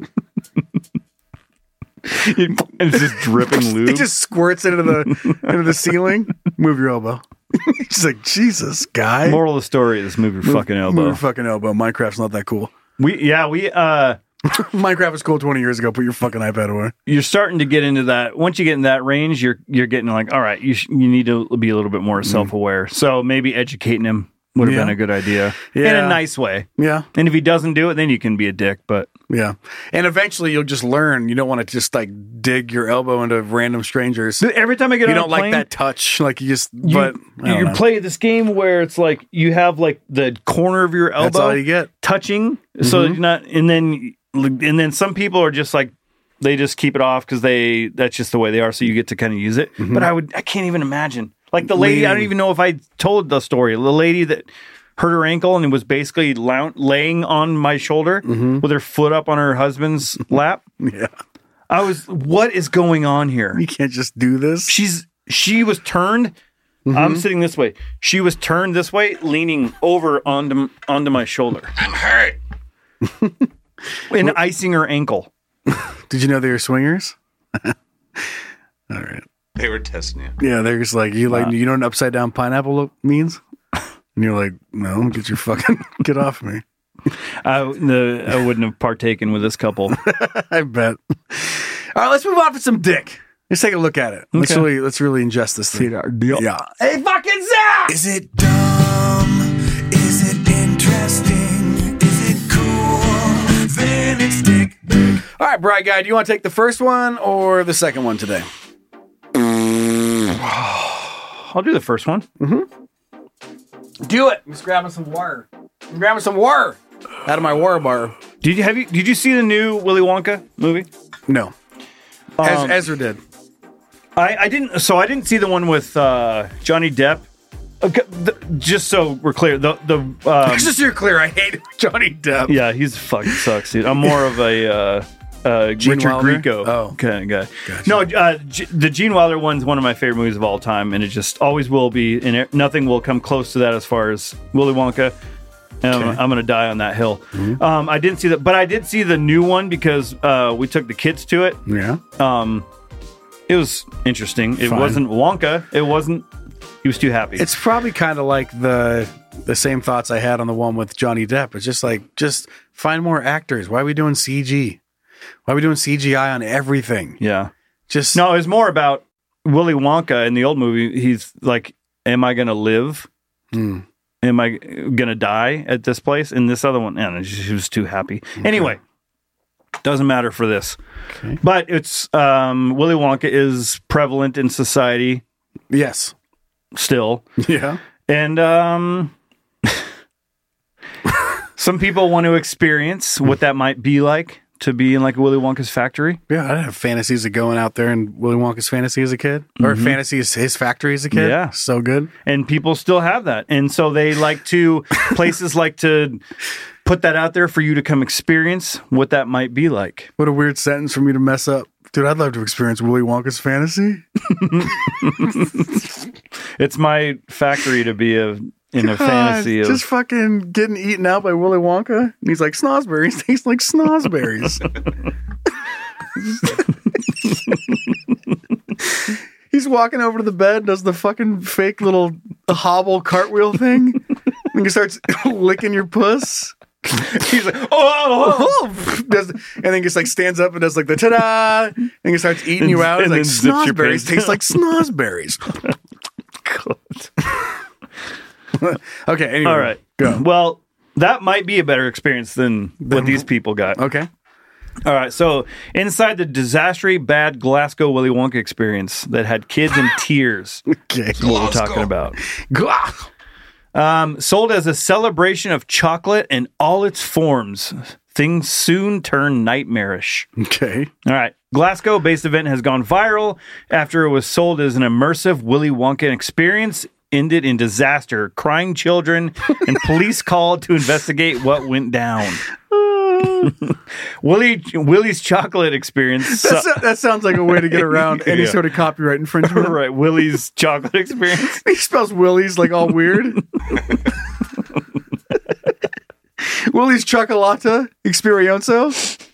S5: And it's just dripping lube.
S4: It just squirts into the ceiling. Move your elbow. She's like, Jesus, guy.
S5: Moral of the story is move your fucking elbow.
S4: Move your fucking elbow. Minecraft's not that cool.
S5: Minecraft
S4: was cool 20 years ago. Put your fucking iPad away.
S5: You're starting to get into that. Once you get in that range, you're getting like, all right, you need to be a little bit more self-aware. So maybe educating him would have been a good idea in a nice way.
S4: Yeah.
S5: And if he doesn't do it, then you can be a dick. But
S4: yeah. And eventually you'll just learn. You don't want to just like dig your elbow into random strangers.
S5: Every time I get
S4: on
S5: a
S4: plane,
S5: plane,
S4: like that touch. Like you
S5: play this game where it's like you have like the corner of your elbow.
S4: That's all you get.
S5: Touching. So you're not, and then some people are just like, they just keep it off because that's just the way they are. So you get to kind of use it. But I can't even imagine. Like the lady, I don't even know if I told the story. The lady that hurt her ankle and was basically laying on my shoulder with her foot up on her husband's lap.
S4: Yeah.
S5: What is going on here?
S4: You can't just do this.
S5: She was turned. I'm sitting this way. She was turned this way, leaning over onto my shoulder.
S6: I'm hurt.
S5: And icing her ankle.
S4: Did you know they were swingers? All right.
S6: They were testing you.
S4: Yeah, they're just like, you know what an upside down pineapple means? And you're like, no, get off me.
S5: I wouldn't have partaken with this couple.
S4: I bet. All right, let's move on to some dick. Let's take a look at it. Okay. Let's really ingest this thing. Yeah. Hey, fucking Zach!
S11: Is it dumb? Is it interesting? Is it cool? Then it's dick.
S4: All right, Bright Guy, do you want to take the first one or the second one today?
S5: I'll do the first one.
S4: Do it. I'm just grabbing some water. I'm grabbing some water out of my water bar.
S5: Did you see the new Willy Wonka movie?
S4: No. Ezra did.
S5: I didn't. So I didn't see the one with Johnny Depp. Okay, just so we're clear,
S4: just so you're clear, I hate Johnny Depp.
S5: Yeah, he's fucking sucks, dude. I'm more of a Richard Grieco kind of guy. Gotcha. No, the Gene Wilder one's one of my favorite movies of all time, and it just always will be. And nothing will come close to that as far as Willy Wonka. And I'm going to die on that hill. Mm-hmm. I didn't see that, but I did see the new one because we took the kids to it.
S4: Yeah.
S5: It was interesting. It wasn't Wonka. It wasn't. He was too happy.
S4: It's probably kind of like the same thoughts I had on the one with Johnny Depp. It's just like, just find more actors. Why are we doing CG? Why are we doing CGI on everything?
S5: Yeah. No, it was more about Willy Wonka in the old movie. He's like, am I going to live? Am I going to die at this place? In this other one, he was too happy. Okay. Anyway, doesn't matter for this. Okay. But it's Willy Wonka is prevalent in society.
S4: Yes.
S5: Still.
S4: Yeah.
S5: And some people want to experience what that might be like to be in like Willy Wonka's factory.
S4: Yeah, I have fantasies of going out there in Willy Wonka's fantasy as a kid. Or fantasy is his factory as a kid.
S5: Yeah.
S4: So good.
S5: And people still have that. And so they like to, places like to put that out there for you to come experience what that might be like.
S4: What a weird sentence for me to mess up. Dude, I'd love to experience Willy Wonka's fantasy.
S5: It's my factory to be in a fantasy of
S4: just fucking getting eaten out by Willy Wonka. And he's like, snozberries taste like snozberries. He's walking over to the bed, does the fucking fake little hobble cartwheel thing, and he starts licking your puss. He's like, and then just like stands up and does like the ta-da, and he starts eating you out. He's like, snozberries taste like snozberries. Okay, anyway.
S5: All right.
S4: Go.
S5: Well, that might be a better experience than what these people got.
S4: Okay.
S5: All right. So inside the disastrously bad Glasgow Willy Wonka experience that had kids in tears.
S4: Okay.
S5: That's what we're talking about. Sold as a celebration of chocolate in all its forms, things soon turn nightmarish.
S4: Okay.
S5: All right. Glasgow-based event has gone viral after it was sold as an immersive Willy Wonka experience, ended in disaster, crying children, and police called to investigate what went down. Willy's chocolate experience.
S4: That sounds like a way to get around any sort of copyright infringement.
S5: Right. Willy's chocolate experience.
S4: He spells Willy's like all weird. Willy's Chocolata Experienzo.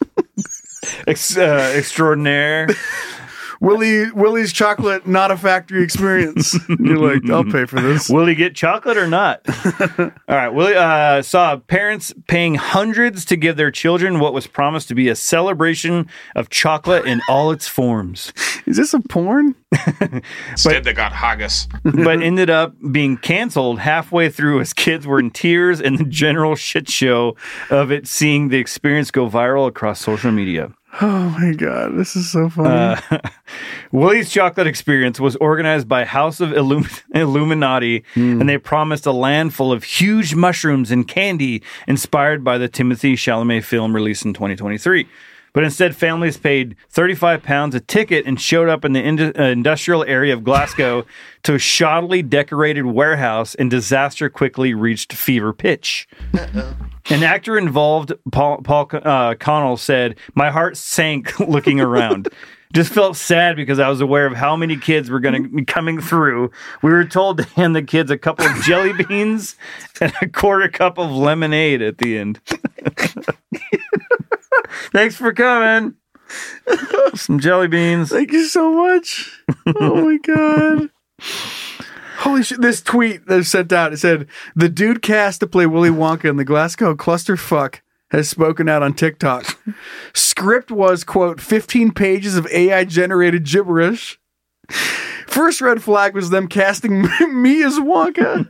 S5: Extraordinaire.
S4: Willy's chocolate, not a factory experience. You're like, I'll pay for this.
S5: Will he get chocolate or not? All right. Willy saw parents paying hundreds to give their children what was promised to be a celebration of chocolate in all its forms.
S4: Is this a porn?
S6: Instead, they got haggis.
S5: But ended up being canceled halfway through as kids were in tears and the general shit show of it, seeing the experience go viral across social media.
S4: Oh my God, this is so funny.
S5: Willy's chocolate experience was organized by House of Illuminati, and they promised a land full of huge mushrooms and candy inspired by the Timothée Chalamet film released in 2023. But instead, families paid £35 a ticket and showed up in the industrial area of Glasgow to a shoddily decorated warehouse, and disaster quickly reached fever pitch. An actor involved, Paul Connell, said, "My heart sank looking around. Just felt sad because I was aware of how many kids were going to be coming through. We were told to hand the kids a couple of jelly beans and a quarter cup of lemonade at the end." Thanks for coming. Some jelly beans.
S4: Thank you so much. Oh my God. Holy shit. This tweet that was sent out, it said, the dude cast to play Willy Wonka in the Glasgow clusterfuck has spoken out on TikTok. Script was, quote, 15 pages of AI generated gibberish. First red flag was them casting me as Wonka.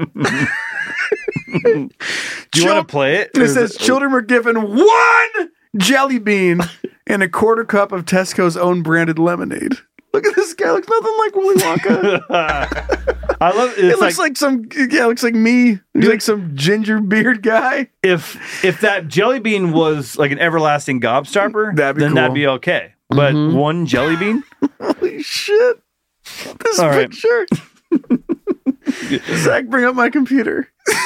S5: Do you want to play it?
S4: It says children were given 1 jelly bean and a quarter cup of Tesco's own branded lemonade. Look at this guy. Looks nothing like Willy Wonka.
S5: I love
S4: it. Looks like some. Yeah, it looks like me. Looks like some ginger beard guy.
S5: If that jelly bean was like an everlasting gobstopper, then
S4: cool.
S5: that'd be okay. But one jelly bean?
S4: Holy shit! This
S5: All right.
S4: picture. Zach, bring up my computer.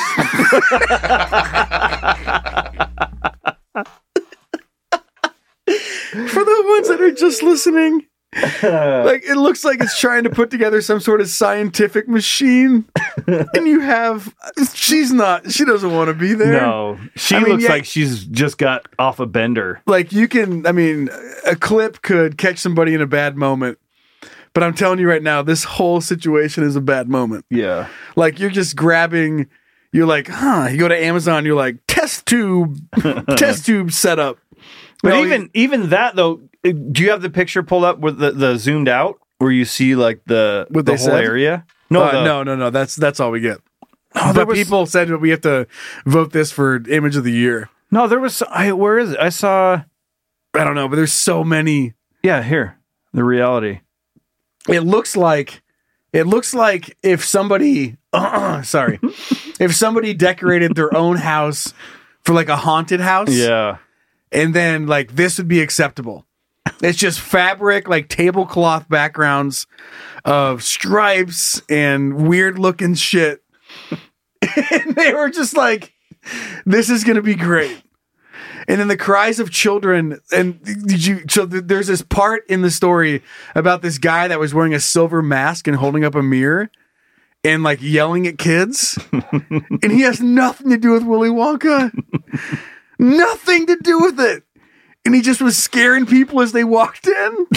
S4: For the ones that are just listening, like it looks like it's trying to put together some sort of scientific machine, and you have she doesn't want to be there.
S5: No, she looks like she's just got off a bender.
S4: Like a clip could catch somebody in a bad moment. But I'm telling you right now, this whole situation is a bad moment.
S5: Yeah.
S4: Like you're just grabbing, you're like, you go to Amazon, you're like, test tube setup.
S5: But even that though, do you have the picture pulled up with the zoomed out where you see like the whole area?
S4: No. That's all we get. But people said that we have to vote this for image of the year.
S5: No, there was. Where is it? I don't
S4: know, but there's so many.
S5: Yeah, here, the reality.
S4: It looks like if somebody, if somebody decorated their own house for like a haunted house.
S5: Yeah.
S4: And then like this would be acceptable. It's just fabric, like tablecloth backgrounds of stripes and weird looking shit. And they were just like, this is going to be great. And then the cries of children. And there's this part in the story about this guy that was wearing a silver mask and holding up a mirror and like yelling at kids. And he has nothing to do with Willy Wonka. Nothing to do with it. And he just was scaring people as they walked in.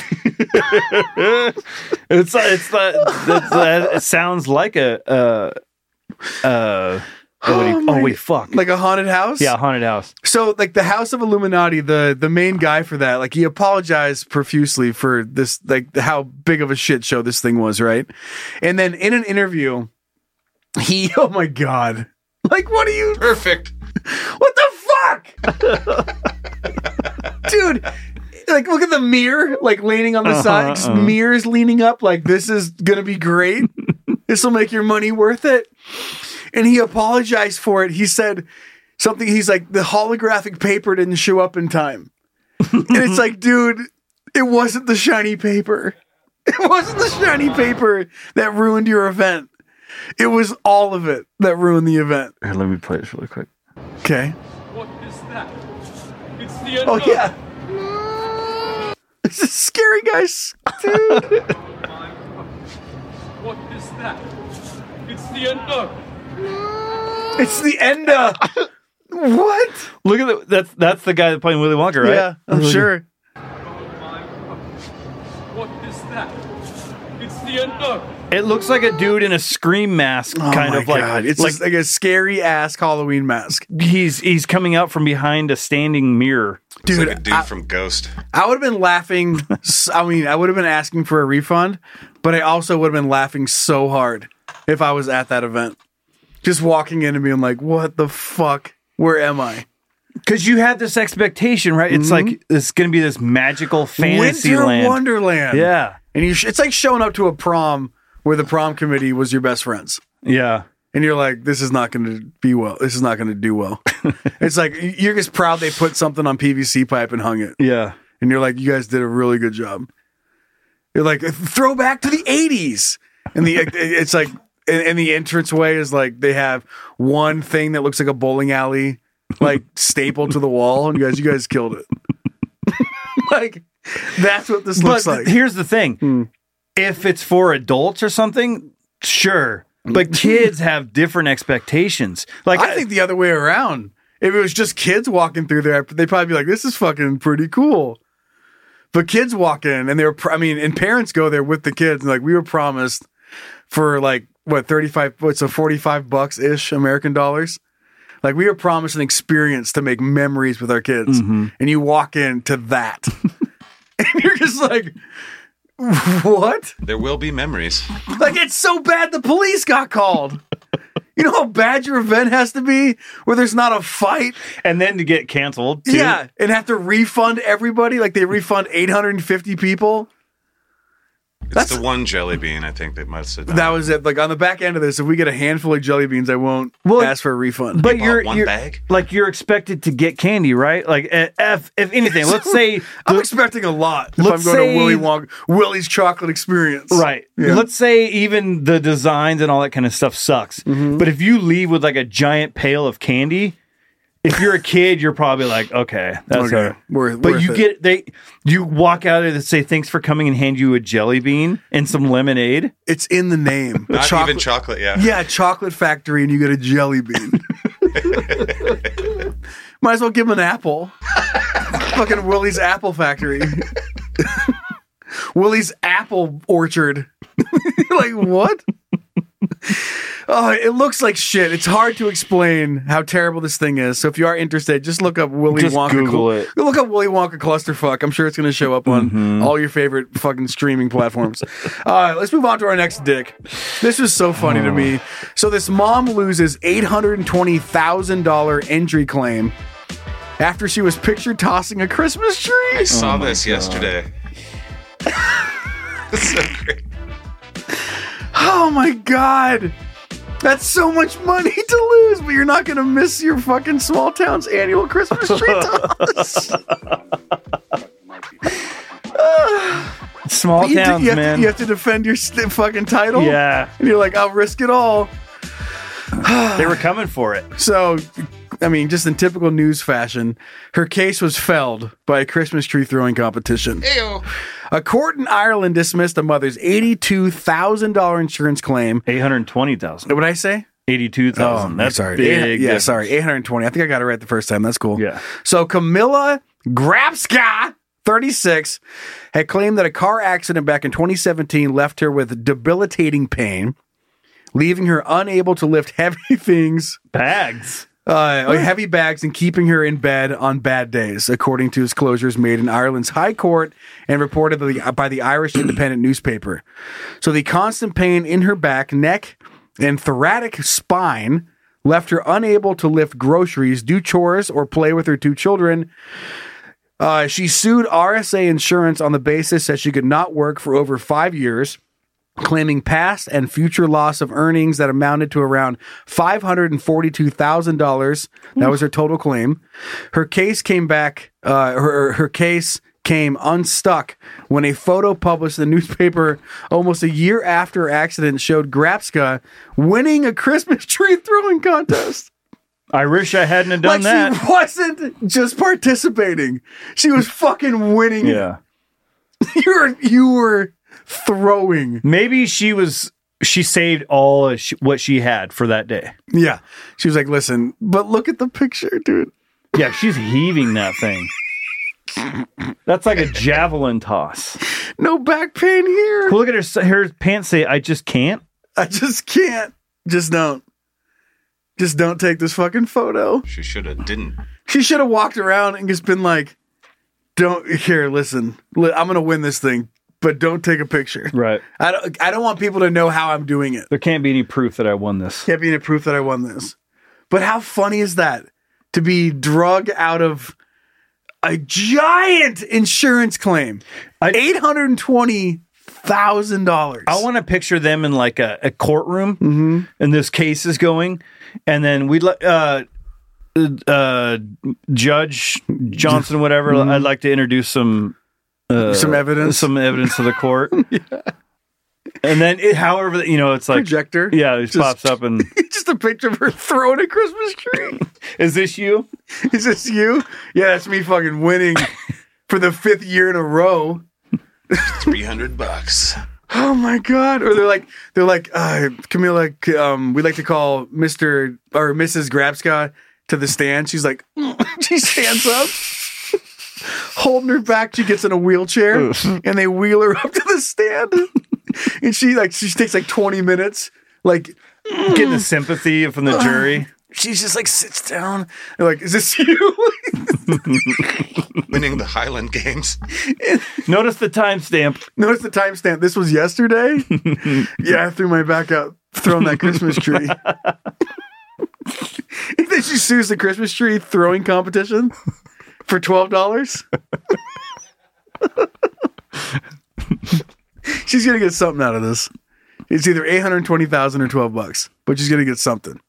S5: It sounds like fuck.
S4: Like a haunted house?
S5: Yeah, haunted house.
S4: So like the House of Illuminati, the main guy for that, like he apologized profusely for this, like how big of a shit show this thing was, right? And then in an interview, oh my God. Like what are you?
S6: Perfect.
S4: What the fuck? Dude, like look at the mirror, like leaning on the side, just mirrors leaning up, like this is gonna be great. This will make your money worth it. And he apologized for it. He said something, he's like, the holographic paper didn't show up in time. And it's like, dude, it wasn't the shiny paper. It wasn't the shiny paper that ruined your event. It was all of it that ruined the event.
S5: Here, let me play this really quick.
S4: Okay.
S12: What is that? It's the end.
S4: Oh, yeah. This is scary, guys. Dude.
S12: What is that? It's the end.
S4: It's the Enda. What?
S5: Look at that's the guy that's playing Willy Wonka, right?
S4: Yeah, I'm sure.
S12: What is that? It's the Enda.
S5: It looks like a dude in a Scream mask, kind of like
S4: God. It's like a scary ass Halloween mask.
S5: He's coming out from behind a standing mirror.
S6: Dude, it's like a dude from Ghost.
S4: I would have been laughing. I would have been asking for a refund, but I also would have been laughing so hard if I was at that event. Just walking in and being like, what the fuck? Where am I?
S5: Because you had this expectation, right? It's like it's going to be this magical fantasy
S4: Winter
S5: land.
S4: Wonderland.
S5: Yeah.
S4: And it's like showing up to a prom where the prom committee was your best friends.
S5: Yeah.
S4: And you're like, this is not going to be well. This is not going to do well. It's like, you're just proud they put something on PVC pipe and hung it.
S5: Yeah.
S4: And you're like, you guys did a really good job. You're like, throwback to the 80s. And it's like, and the entranceway is like, they have one thing that looks like a bowling alley, like stapled to the wall. And you guys killed it. Like, that's what this looks like.
S5: Here's the thing. If it's for adults or something, sure. But kids have different expectations. Like
S4: I think the other way around. If it was just kids walking through there, they'd probably be like, this is fucking pretty cool. But kids walk in and and parents go there with the kids. And like, we were promised for like, $45 ish American dollars. Like we were promised an experience to make memories with our kids. And you walk into that and you're just like, what?
S6: There will be memories.
S4: Like it's so bad the police got called. You know how bad your event has to be where there's not a fight?
S5: And then to get canceled too.
S4: Yeah. And have to refund everybody. Like they refund 850 people.
S6: That's the one jelly bean I think they must have done.
S4: That was it. Like on the back end of this, if we get a handful of jelly beans, I won't ask for a refund.
S5: But
S6: you're bag?
S5: Like you're expected to get candy, right? Like if anything, let's say
S4: I'm expecting a lot if I'm going to Willie's Chocolate Experience.
S5: Right. Yeah. Let's say even the designs and all that kind of stuff sucks. Mm-hmm. But if you leave with like a giant pail of candy, if you're a kid, you're probably like, okay, that's okay. But you walk out there that say thanks for coming and hand you a jelly bean and some lemonade.
S4: It's in the name.
S6: Not even chocolate, yeah.
S4: Yeah, chocolate factory, and you get a jelly bean. Might as well give him an apple. Fucking Willie's Apple Factory. Willie's Apple Orchard. Like, what? Oh, it looks like shit. It's hard to explain how terrible this thing is. So if you are interested, just look up Willy Wonka.
S5: Google it.
S4: Look up Willy Wonka Clusterfuck. I'm sure it's going to show up on all your favorite fucking streaming platforms. Let's move on to our next dick. This was so funny to me. So this mom loses $820,000 injury claim after she was pictured tossing a Christmas tree.
S6: I saw this yesterday. It's so great.
S4: Oh my God. That's so much money to lose, but you're not going to miss your fucking small town's annual Christmas tree toss.
S5: Small towns, man.
S4: You have to defend your fucking title?
S5: Yeah.
S4: And you're like, I'll risk it all.
S5: They were coming for it.
S4: So, I mean, just in typical news fashion, her case was felled by a Christmas tree throwing competition.
S6: Ew.
S4: A court in Ireland dismissed a mother's $82,000 insurance claim.
S5: $820,000.
S4: What did I say?
S5: $82,000. That's
S4: sorry.
S5: big.
S4: Yeah, sorry. $820. I think I got it right the first time. That's cool.
S5: Yeah.
S4: So Camilla Grabska, 36, had claimed that a car accident back in 2017 left her with debilitating pain, leaving her unable to lift heavy things. Heavy bags and keeping her in bed on bad days, according to disclosures made in Ireland's High Court and reported by the Irish Independent newspaper. So the constant pain in her back, neck, and thoracic spine left her unable to lift groceries, do chores, or play with her two children. She sued RSA Insurance on the basis that she could not work for over 5 years, claiming past and future loss of earnings that amounted to around $542,000. That was her total claim. Her case came back. Her case came unstuck when a photo published in the newspaper almost a year after her accident showed Grabska winning a Christmas tree throwing contest.
S5: I wish I hadn't have done that.
S4: She wasn't just participating; she was fucking winning.
S5: Yeah,
S4: you were throwing.
S5: Maybe she saved all what she had for that day.
S4: Yeah. She was like, listen, but look at the picture, dude.
S5: Yeah, she's heaving that thing. That's like a javelin toss.
S4: No back pain here.
S5: Look at her pants say, I just can't.
S4: I just can't. Just don't take this fucking photo.
S6: She should have didn't.
S4: She should have walked around and just been like, listen, I'm going to win this thing. But don't take a picture.
S5: Right.
S4: I don't want people to know how I'm doing it.
S5: There can't be any proof that I won this.
S4: Can't be any proof that I won this. But how funny is that? To be drug out of a giant insurance claim. $820,000.
S5: I want to picture them in like a courtroom and this case is going. And then we'd Judge Johnson, whatever, I'd like to introduce some evidence to the court.
S4: Yeah.
S5: And then however, it's like
S4: projector.
S5: Yeah, it just pops up and
S4: just a picture of her throwing a Christmas tree.
S5: Is this you?
S4: Is this you? Yeah, that's me fucking winning for the 5th year in a row.
S6: $300.
S4: Oh my God. Or they're like, Camilla, we'd like to call Mr. or Mrs. Grabska to the stand. She's like, she stands up. Holding her back, she gets in a wheelchair and they wheel her up to the stand. And she takes like 20 minutes, like
S5: getting the sympathy from the jury.
S4: She's just like sits down. They're like, is this you?
S6: Winning the Highland Games.
S5: Notice the timestamp.
S4: This was yesterday. Yeah, I threw my back out throwing that Christmas tree. And then she sues the Christmas tree throwing competition for $12. She's going to get something out of this. It's either $820,000 or $12, but she's going to get something.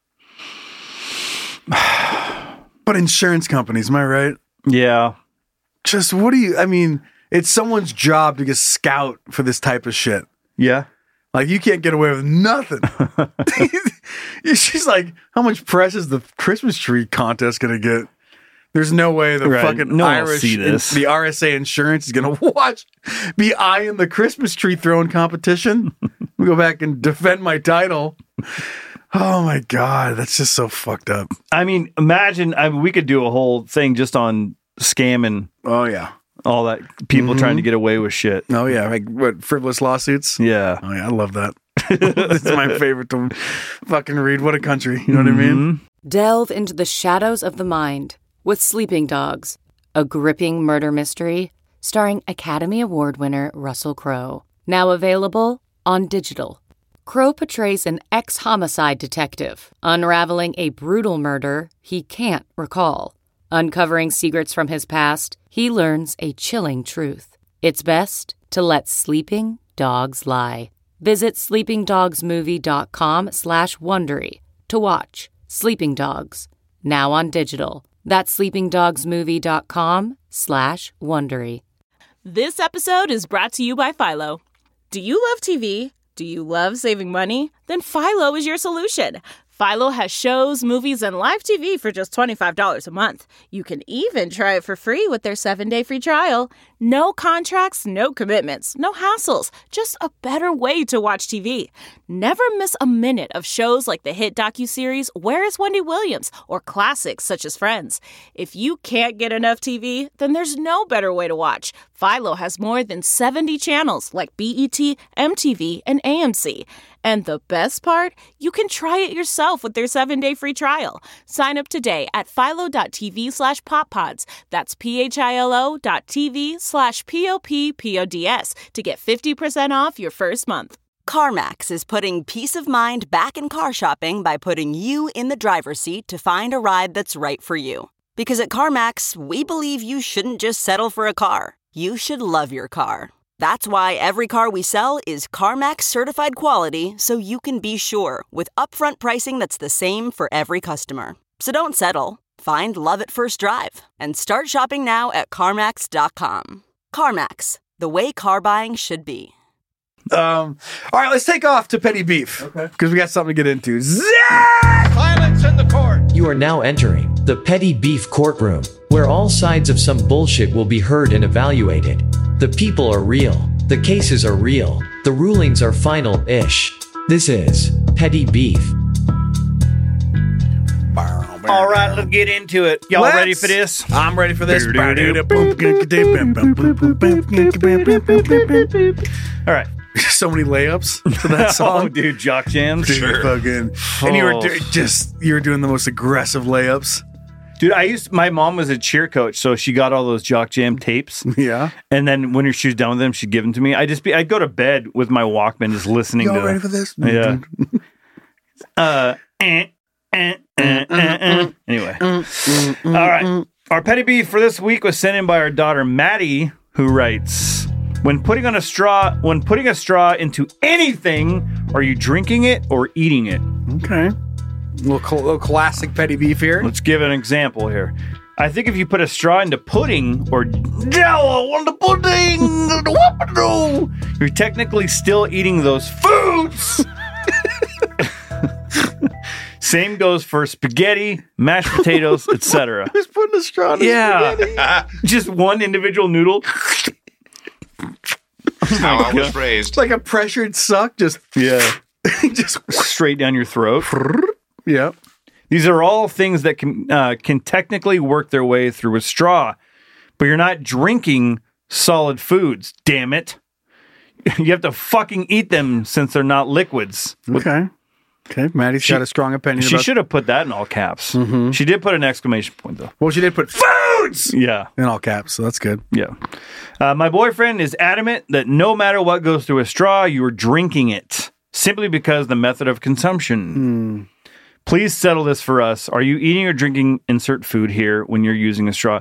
S4: But insurance companies, am I right?
S5: Yeah.
S4: Just it's someone's job to get scout for this type of shit.
S5: Yeah.
S4: Like, you can't get away with nothing. She's like, how much press is the Christmas tree contest going to get? There's no way the fucking Irish, the RSA insurance is going to be eyeing the Christmas tree throwing competition. We go back and defend my title. Oh my God, that's just so fucked up.
S5: I mean, imagine, we could do a whole thing just on scamming.
S4: Oh yeah.
S5: All that people trying to get away with shit.
S4: Oh yeah, like what, frivolous lawsuits?
S5: Yeah.
S4: Oh yeah, I love that. This is my favorite to fucking read. What a country. You know what I mean?
S13: Delve into the shadows of the mind with Sleeping Dogs, a gripping murder mystery starring Academy Award winner Russell Crowe. Now available on digital. Crowe portrays an ex-homicide detective unraveling a brutal murder he can't recall. Uncovering secrets from his past, he learns a chilling truth. It's best to let sleeping dogs lie. Visit sleepingdogsmovie.com/Wondery to watch Sleeping Dogs, now on digital. That's sleepingdogsmovie.com/Wondery.
S14: This episode is brought to you by Philo. Do you love TV? Do you love saving money? Then Philo is your solution. Philo has shows, movies, and live TV for just $25 a month. You can even try it for free with their 7-day free trial. No contracts, no commitments, no hassles. Just a better way to watch TV. Never miss a minute of shows like the hit docuseries Where is Wendy Williams? Or classics such as Friends. If you can't get enough TV, then there's no better way to watch. Philo has more than 70 channels like BET, MTV, and AMC. And the best part? You can try it yourself with their 7-day free trial. Sign up today at philo.tv/poppods. That's philo.tv/POPPODS to get 50% off your first month.
S15: CarMax is putting peace of mind back in car shopping by putting you in the driver's seat to find a ride that's right for you. Because at CarMax, we believe you shouldn't just settle for a car. You should love your car. That's why every car we sell is CarMax certified quality, so you can be sure with upfront pricing that's the same for every customer. So don't settle. Find love at first drive and start shopping now at CarMax.com. CarMax, the way car buying should be.
S4: All right, let's take off to petty beef. Okay. Because we got something to get into.
S16: Silence in the court. You are now entering the petty beef courtroom, where all sides of some bullshit will be heard and evaluated. The people are real. The cases are real. The rulings are final-ish. This is Petty Beef.
S5: All right, let's get into it. Y'all ready for this?
S4: I'm ready for this. All
S5: right.
S4: So many layups for that song.
S5: Oh, dude, jock jams.
S4: Dude,
S5: sure.
S4: Fucking. And you were doing the most aggressive layups.
S5: Dude, my mom was a cheer coach, so she got all those jock jam tapes.
S4: Yeah.
S5: And then when she was done with them, she'd give them to me. I'd go to bed with my Walkman just listening to them.
S4: Y'all ready for this?
S5: Yeah. Anyway. All right. Our petty beef for this week was sent in by our daughter, Maddie, who writes, When putting a straw into anything, are you drinking it or eating it?
S4: Okay. A little classic petty beef here.
S5: Let's give an example here. I think if you put a straw into pudding or jello on the pudding, you're technically still eating those foods. Same goes for spaghetti, mashed potatoes, etc.
S4: Who's putting a straw in spaghetti?
S5: Just one individual noodle.
S6: How I was raised.
S4: Like a pressured suck, just
S5: straight down your throat.
S4: Yeah.
S5: These are all things that can technically work their way through a straw, but you're not drinking solid foods, damn it. You have to fucking eat them since they're not liquids.
S4: Okay. Maddie's got a strong opinion
S5: She should have put that in all caps.
S4: Mm-hmm.
S5: She did put an exclamation point, though.
S4: Well, she did put foods!
S5: Yeah.
S4: In all caps, so that's good.
S5: Yeah. My boyfriend is adamant that no matter what goes through a straw, you are drinking it, simply because the method of consumption. Please settle this for us. Are you eating or drinking insert food here when you're using a straw?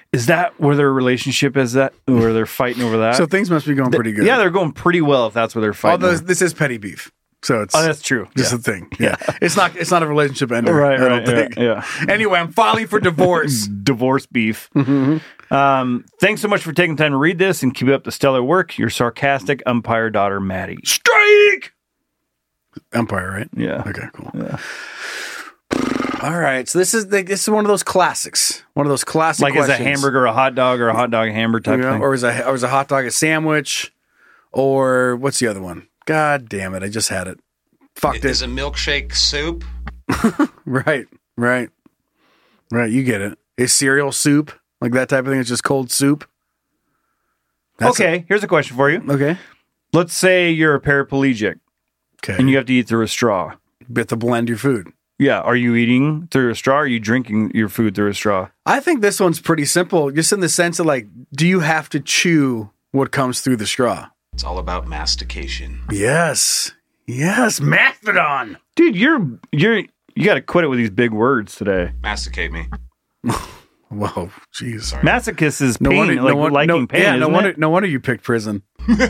S5: Is that where their relationship is at? Where they're fighting over that?
S4: So things must be going pretty good.
S5: Yeah, they're going pretty well if that's where they're fighting.
S4: Although this is petty beef. So it's
S5: that's true.
S4: Just a thing. Yeah. It's not a relationship ender.
S5: Right,
S4: I don't think.
S5: Yeah.
S4: Anyway, I'm filing for divorce.
S5: Divorce beef.
S4: Mm-hmm.
S5: Thanks so much for taking time to read this and keep up the stellar work. Your sarcastic umpire daughter, Maddie.
S4: Strike! Umpire, right?
S5: Yeah.
S4: Okay, cool.
S5: Yeah.
S4: All right. So this is one of those classics. One of those classic
S5: like
S4: questions.
S5: Is a hamburger a hot dog or a hot dog a hamburger type thing?
S4: Or is a hot dog a sandwich? Or what's the other one? God damn it. I just had it. Fucked it.
S6: Is a milkshake soup?
S4: Right. You get it. Is cereal soup? Like that type of thing. It's just cold soup.
S5: Here's a question for you.
S4: Okay.
S5: Let's say you're a paraplegic.
S4: Okay.
S5: And you have to eat through a straw.
S4: You have to blend your food.
S5: Yeah. Are you eating through a straw or are you drinking your food through a straw?
S4: I think this one's pretty simple, just in the sense of like, do you have to chew what comes through the straw?
S6: It's all about mastication.
S4: Yes, Mastodon.
S5: Dude, you got to quit it with these big words today.
S6: Masticate me.
S4: Whoa, jeez.
S5: Masochist is pain, liking pain.
S4: Yeah,
S5: isn't
S4: no wonder you picked prison.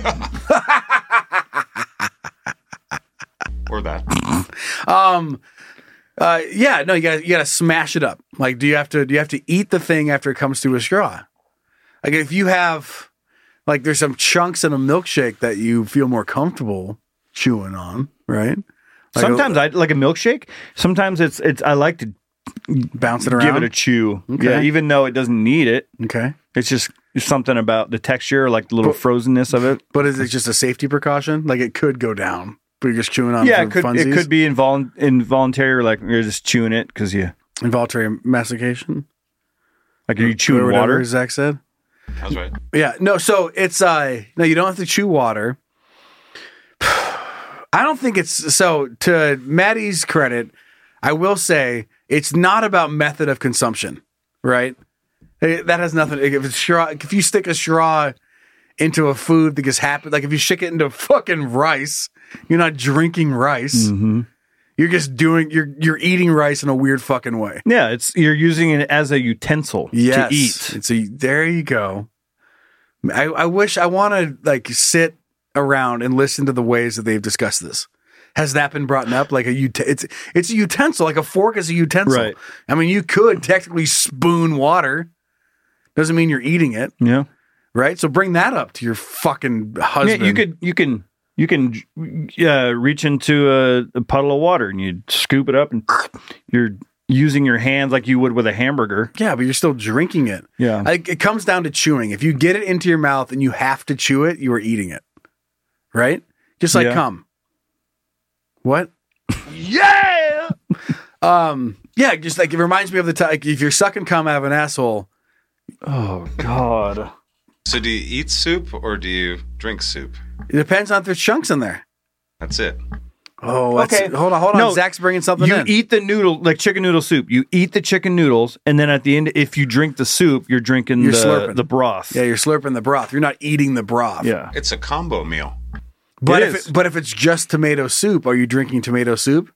S6: Or that.
S4: You gotta smash it up. Like, do you have to eat the thing after it comes through a straw? Like, if you have, like, there's some chunks in a milkshake that you feel more comfortable chewing on, right? Like
S5: sometimes I like a milkshake. Sometimes it's I like to
S4: bounce it around,
S5: give it a chew.
S4: Okay.
S5: Yeah, even though it doesn't need it.
S4: Okay,
S5: it's just something about the texture, like the little frozenness of it.
S4: But is it just a safety precaution? Like, it could go down. But you're just chewing on
S5: it.
S4: For funsies?
S5: It could be involuntary, or like you're just chewing it because you
S4: involuntary mastication.
S5: Like, are you chewing
S4: or
S5: water?
S4: Zach said.
S6: That's right.
S4: Yeah, no. So it's no, you don't have to chew water. I don't think it's so. To Maddie's credit, I will say it's not about method of consumption, right? That has nothing. If you stick a straw into a food that just happened, like if you stick it into fucking rice, you're not drinking rice.
S5: Mm-hmm.
S4: You're just you're eating rice in a weird fucking way.
S5: Yeah, you're using it as a utensil to eat.
S4: There you go. I wish I want to like sit around and listen to the ways that they've discussed this. Has that been brought up? Like it's a utensil, like a fork is a utensil.
S5: Right.
S4: I mean, you could technically spoon water. Doesn't mean you're eating it.
S5: Yeah.
S4: Right. So bring that up to your fucking husband.
S5: Yeah, you can reach into a puddle of water and you scoop it up and you're using your hands like you would with a hamburger.
S4: Yeah, but you're still drinking it.
S5: Yeah.
S4: It comes down to chewing. If you get it into your mouth and you have to chew it, you are eating it. Right? Just like cum. What? Yeah! Yeah, just like it reminds me of the time, like, if you're sucking cum out of an asshole.
S5: Oh, God.
S6: So do you eat soup or do you drink soup?
S4: It depends on if there's chunks in there.
S6: That's it.
S4: Oh, okay. Hold on.
S5: No,
S4: Zach's bringing something in.
S5: You eat the noodle, like chicken noodle soup. You eat the chicken noodles, and then at the end, if you drink the soup, you're drinking
S4: slurping
S5: the broth.
S4: Yeah, you're slurping the broth. You're not eating the broth.
S5: Yeah.
S6: It's a combo meal.
S4: But if it's just tomato soup, are you drinking tomato soup?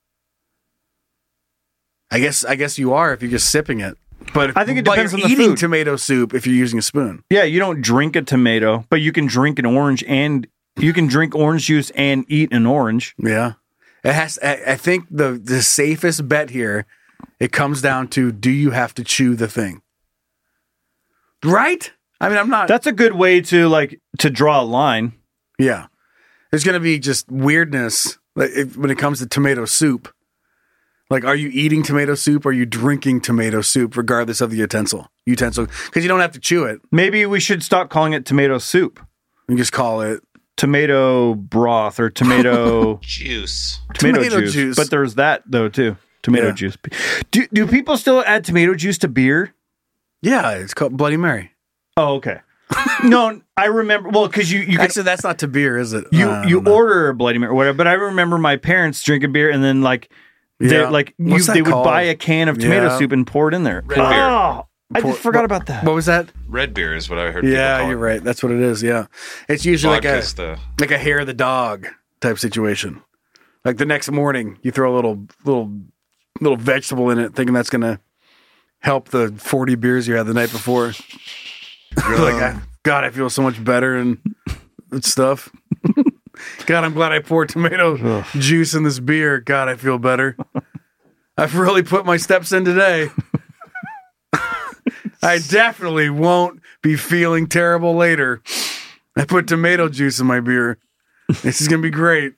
S4: I guess you are if you're just sipping it. But
S5: I think it depends on the
S4: eating
S5: food.
S4: tomato soup if you're using a spoon.
S5: Yeah, you don't drink a tomato, but you can drink an orange and you can drink orange juice and eat an orange.
S4: Yeah. It has. I think the safest bet here, it comes down to, do you have to chew the thing? Right? I mean, I'm not.
S5: That's a good way to draw a line.
S4: Yeah. There's going to be just weirdness when it comes to tomato soup. Like, are you eating tomato soup or are you drinking tomato soup, regardless of the utensil? Because you don't have to chew it.
S5: Maybe we should stop calling it tomato soup.
S4: You just call it
S5: tomato broth or tomato
S6: juice.
S5: Tomato juice. But there's that, though, too. Tomato juice. Do people still add tomato juice to beer?
S4: Yeah, it's called Bloody Mary.
S5: Oh, okay. No, I remember. Well, because you
S4: actually, that's not to beer, is it?
S5: You order a Bloody Mary or whatever. But I remember my parents drinking beer and then they would buy a can of tomato soup and pour it in there.
S6: Red beer.
S5: I just forgot about that.
S4: What was that?
S6: Red beer is what I heard. Yeah,
S4: you're right. That's what it is. Yeah, it's usually like a hair of the dog type situation. Like the next morning, you throw a little vegetable in it, thinking that's gonna help the 40 beers you had the night before. Like, God, I feel so much better and stuff. God, I'm glad I poured tomato juice in this beer. God, I feel better. I've really put my steps in today. I definitely won't be feeling terrible later. I put tomato juice in my beer. This is going to be great.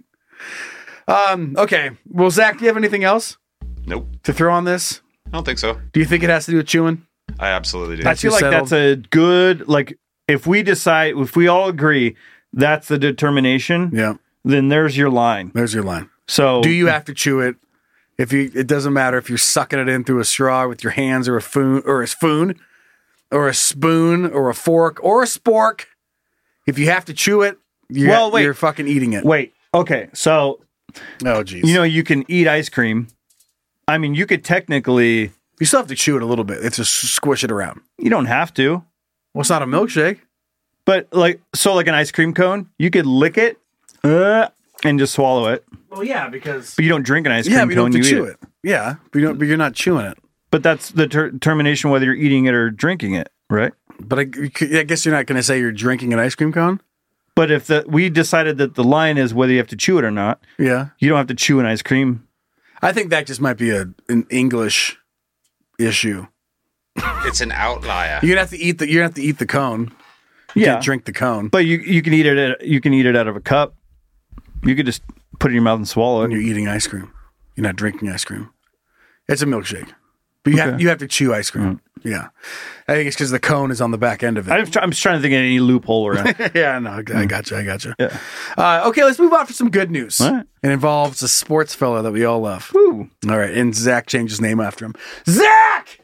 S4: Okay. Well, Zach, do you have anything else?
S6: Nope.
S4: To throw on this?
S6: I don't think so.
S4: Do you think it has to do with chewing?
S6: I absolutely do.
S5: I feel like that's a good, like, if we all agree that's the determination, then there's your line.
S4: There's your line.
S5: So
S4: do you have to chew it? It doesn't matter if you're sucking it in through a straw with your hands or a spoon or a spoon or a fork or a spork. If you have to chew it, you're fucking eating it.
S5: Wait. Okay. So,
S4: geez.
S5: You can eat ice cream. I mean, you could technically.
S4: You still have to chew it a little bit. It's just squish it around.
S5: You don't have to.
S4: Well, it's not a milkshake.
S5: But like an ice cream cone, you could lick it and just swallow it.
S4: Well, yeah, because...
S5: But you don't drink an ice cream cone,
S4: you don't have to
S5: you
S4: chew
S5: eat
S4: it. Yeah, but you're not chewing it.
S5: But that's the determination whether you're eating it or drinking it, right?
S4: But I guess you're not going to say you're drinking an ice cream cone?
S5: But if we decided that the line is whether you have to chew it or not, you don't have to chew an ice cream.
S4: I think that just might be an English issue.
S6: It's an outlier.
S4: You're gonna have to eat the cone. You can't drink the cone.
S5: But you can eat it. You can eat it out of a cup. You could just put it in your mouth and swallow it.
S4: And you're eating ice cream. You're not drinking ice cream. It's a milkshake. But you have to chew ice cream. Mm-hmm. Yeah. I think it's because the cone is on the back end of it.
S5: I'm just trying to think of any loophole around.
S4: Yeah, no, I got you. Yeah. Okay, let's move on for some good news.
S5: All right.
S4: It involves a sports fella that we all love.
S5: Woo.
S4: All right, and Zach changed his name after him. Zach!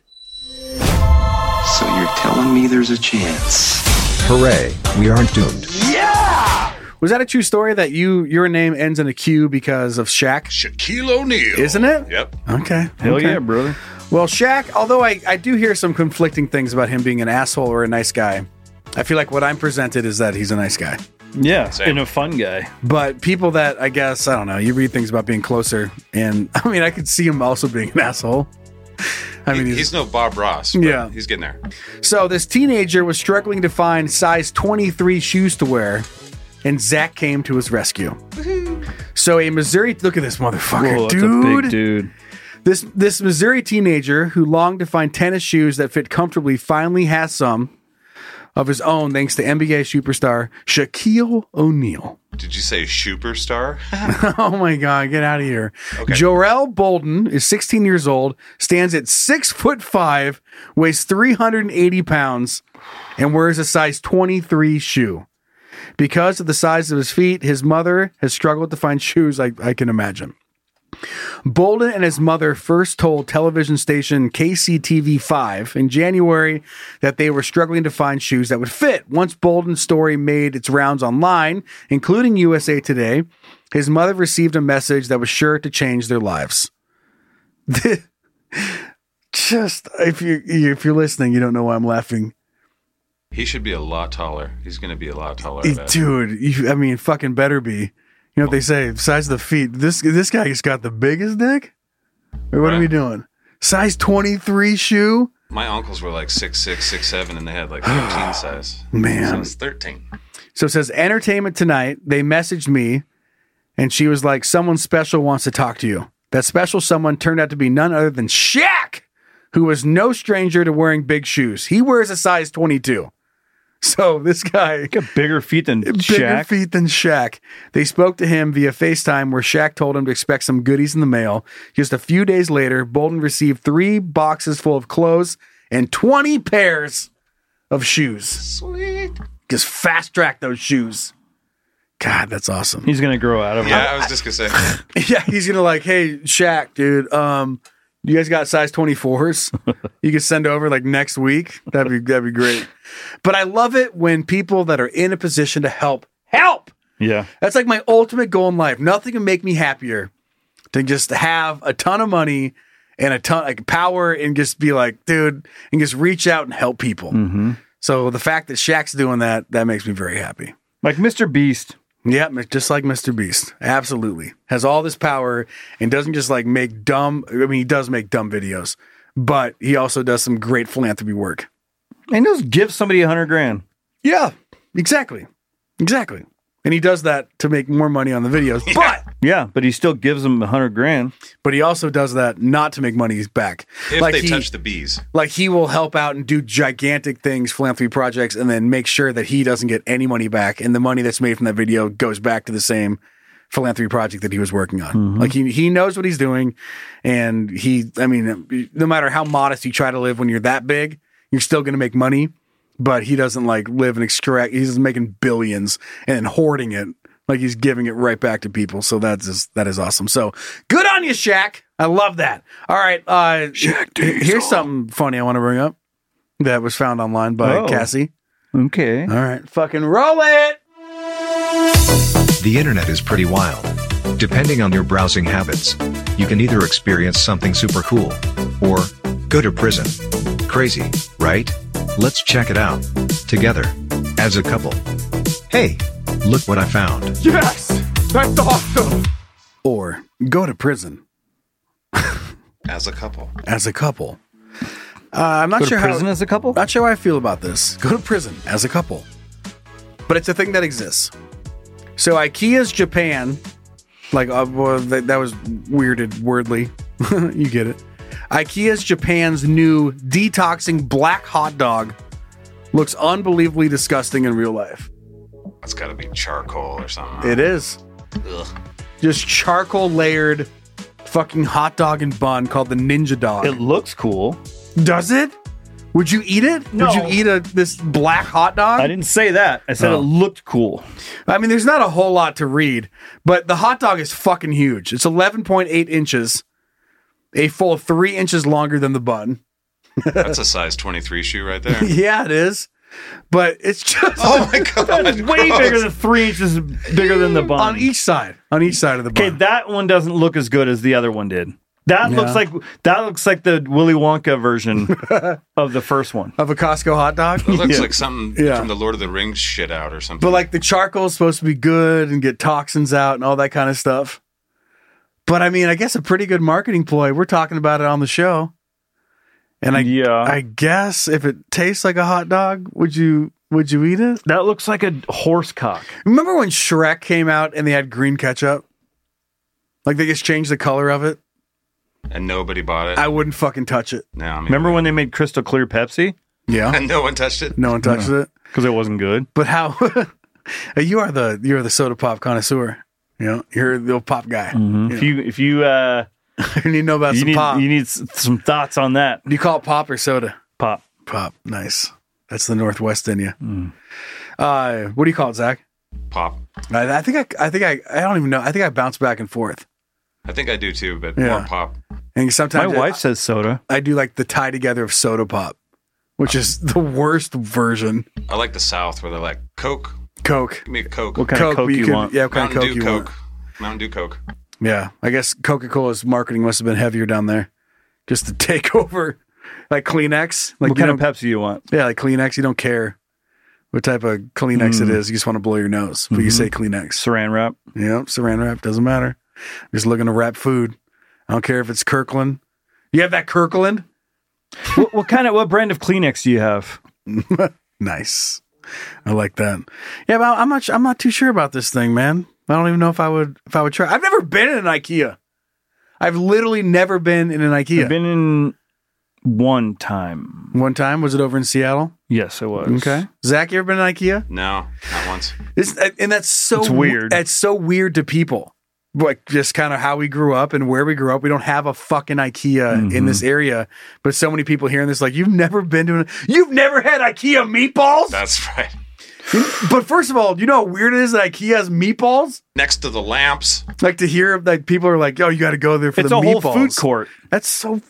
S17: So you're telling me there's a chance?
S18: Hooray, we aren't doomed.
S4: Yeah! Was that a true story that your name ends in a Q because of Shaq?
S6: Shaquille O'Neal.
S4: Isn't it?
S6: Yep.
S4: Okay.
S5: Hell yeah, brother.
S4: Well, Shaq, although I do hear some conflicting things about him being an asshole or a nice guy, I feel like what I'm presented is that he's a nice guy.
S5: Yeah, and a fun guy.
S4: But people that, I guess, I don't know, you read things about being closer, and I mean, I could see him also being an asshole. I mean,
S6: he's no Bob Ross, but he's getting there.
S4: So this teenager was struggling to find size 23 shoes to wear, and Zach came to his rescue. Woo-hoo. So a Missouri, look at this motherfucker,
S5: whoa,
S4: dude.
S5: That's a big dude.
S4: This Missouri teenager who longed to find tennis shoes that fit comfortably finally has some of his own thanks to NBA superstar Shaquille O'Neal.
S6: Did you say superstar?
S4: Oh my God, get out of here.
S6: Okay.
S4: Jorel Bolden is 16 years old, stands at 6'5", weighs 380 pounds, and wears a size 23 shoe. Because of the size of his feet, his mother has struggled to find shoes I can imagine. Bolden and his mother first told television station KCTV5 in January that they were struggling to find shoes that would fit. Once Bolden's story made its rounds online, including USA Today, his mother received a message that was sure to change their lives. Just, if you're listening, you don't know why I'm laughing.
S6: He should be a lot taller. He's going to be a lot taller.
S4: Dude, fucking better be. You know what they say, size of the feet. This guy has got the biggest dick? Or what are we doing? Size 23 shoe?
S6: My uncles were like 6'6", 6'7", and they had like 15 size.
S4: Man.
S6: So it's 13.
S4: So it says, Entertainment Tonight, they messaged me, and she was like, someone special wants to talk to you. That special someone turned out to be none other than Shaq, who was no stranger to wearing big shoes. He wears a size 22. So this guy
S5: got bigger feet than
S4: Shaq. They spoke to him via FaceTime where Shaq told him to expect some goodies in the mail. Just a few days later, Bolden received 3 boxes full of clothes and 20 pairs of shoes.
S6: Sweet.
S4: Just fast track those shoes. God, that's awesome.
S5: He's going to grow out of it.
S6: Yeah, I was just going to say.
S4: Yeah, he's going to like, hey, Shaq, dude, you guys got size 24s? You can send over like next week. That'd be great. But I love it when people that are in a position to help.
S5: Yeah.
S4: That's like my ultimate goal in life. Nothing can make me happier to just have a ton of money and a ton like power and just be like, dude, and just reach out and help people.
S5: Mm-hmm.
S4: So the fact that Shaq's doing that makes me very happy.
S5: Like Mr. Beast.
S4: Yeah, just like Mr. Beast. Absolutely. Has all this power and doesn't just like make dumb, I mean, he does make dumb videos, but he also does some great philanthropy work.
S5: And he'll give somebody $100,000.
S4: Yeah, exactly. And he does that to make more money on the videos. But
S5: but he still gives them $100,000.
S4: But he also does that not to make money back.
S6: If they touch the bees.
S4: Like he will help out and do gigantic things, philanthropy projects, and then make sure that he doesn't get any money back. And the money that's made from that video goes back to the same philanthropy project that he was working on.
S5: Mm-hmm.
S4: Like he knows what he's doing. And no matter how modest you try to live when you're that big, you're still going to make money. But he doesn't like live and extract. He's making billions and then hoarding it. Like he's giving it right back to people. So that is awesome. So good on you, Shaq. I love that. All right. Shaq, here's something funny I want to bring up that was found online by Cassie.
S5: Okay.
S4: All right. Fucking roll it.
S18: The internet is pretty wild. Depending on your browsing habits, you can either experience something super cool or go to prison. Crazy, right? Let's check it out together as a couple. Hey, look what I found.
S4: Yes, that's awesome. Or go to prison
S6: as a couple.
S4: I'm not
S5: go
S4: sure
S5: to prison as a couple.
S4: Not sure how I feel about this. Go to prison as a couple, but it's a thing that exists. So IKEA's Japan, like that was wordly. You get it. IKEA's Japan's new detoxing black hot dog looks unbelievably disgusting in real life.
S6: That's got to be charcoal or something.
S4: It is.
S6: Ugh.
S4: Just charcoal layered fucking hot dog and bun called the Ninja Dog.
S5: It looks cool.
S4: Does it? Would you eat it?
S5: No.
S4: Would you eat this black hot dog?
S5: I didn't say that. I said it looked cool.
S4: I mean, there's not a whole lot to read, but the hot dog is fucking huge. It's 11.8 inches. A full 3 inches longer than the bun.
S6: That's a size 23 shoe right there.
S4: Yeah, it is. But it's just...
S6: Oh my God.
S5: It's way bigger than 3 inches bigger than the bun.
S4: On each side of the bun.
S5: Okay, that one doesn't look as good as the other one did. That looks like the Willy Wonka version of the first one.
S4: Of a Costco hot dog?
S6: It looks like something from the Lord of the Rings shit out or something.
S4: But like the charcoal is supposed to be good and get toxins out and all that kind of stuff. But I mean, I guess a pretty good marketing ploy. We're talking about it on the show. And I guess if it tastes like a hot dog, would you eat it?
S5: That looks like a horse cock.
S4: Remember when Shrek came out and they had green ketchup? Like they just changed the color of it?
S6: And nobody bought it?
S4: I wouldn't fucking touch it.
S6: No,
S5: remember when they made crystal clear Pepsi?
S4: Yeah.
S6: And no one touched it?
S4: No one touched it?
S5: Because it wasn't good.
S4: But how... you're the soda pop connoisseur. You know, you're the old pop guy.
S5: Mm-hmm. If you
S4: need to know about some pop.
S5: You need some thoughts on that.
S4: Do you call it pop or soda?
S5: Pop.
S4: Nice. That's the Northwest in you. What do you call it, Zach?
S6: Pop.
S4: I think I don't even know. I think I bounce back and forth.
S6: I think I do too, but more pop.
S4: And sometimes
S5: my wife says soda.
S4: I do like the tie together of soda pop, which is the worst version.
S6: I like the South where they're like Coke.
S4: Give
S6: me a Coke.
S5: What kind of Coke you want?
S4: Yeah, what kind of Coke you want?
S6: Mountain Dew Coke.
S4: Yeah, I guess Coca-Cola's marketing must have been heavier down there, just to take over. Like Kleenex. Like
S5: what kind of Pepsi you want?
S4: Yeah, like Kleenex. You don't care what type of Kleenex it is. You just want to blow your nose. But you say Kleenex.
S5: Saran wrap.
S4: Yeah, Saran wrap. Doesn't matter. I'm just looking to wrap food. I don't care if it's Kirkland. You have that Kirkland?
S5: What brand of Kleenex do you have?
S4: Nice. I like that. Yeah, but I'm not too sure about this thing, man. I don't even know if I would try. I've never been in an IKEA. I've literally never been in an IKEA.
S5: I've been in one time.
S4: One time? Was it over in Seattle?
S5: Yes, it was.
S4: Okay. Zach, you ever been in IKEA?
S6: No, not once.
S4: And that's so
S5: it's weird.
S4: It's so weird to people. Like just kind of how we grew up and where we grew up. We don't have a fucking IKEA in this area, but so many people hearing this, like, you've never had IKEA meatballs?
S6: That's right.
S4: But first of all, you know how weird it is that IKEA has meatballs?
S6: Next to the lamps.
S4: Like to hear, like, people are like, oh, you got to go there for the meatballs.
S5: It's a whole food court.
S4: That's so...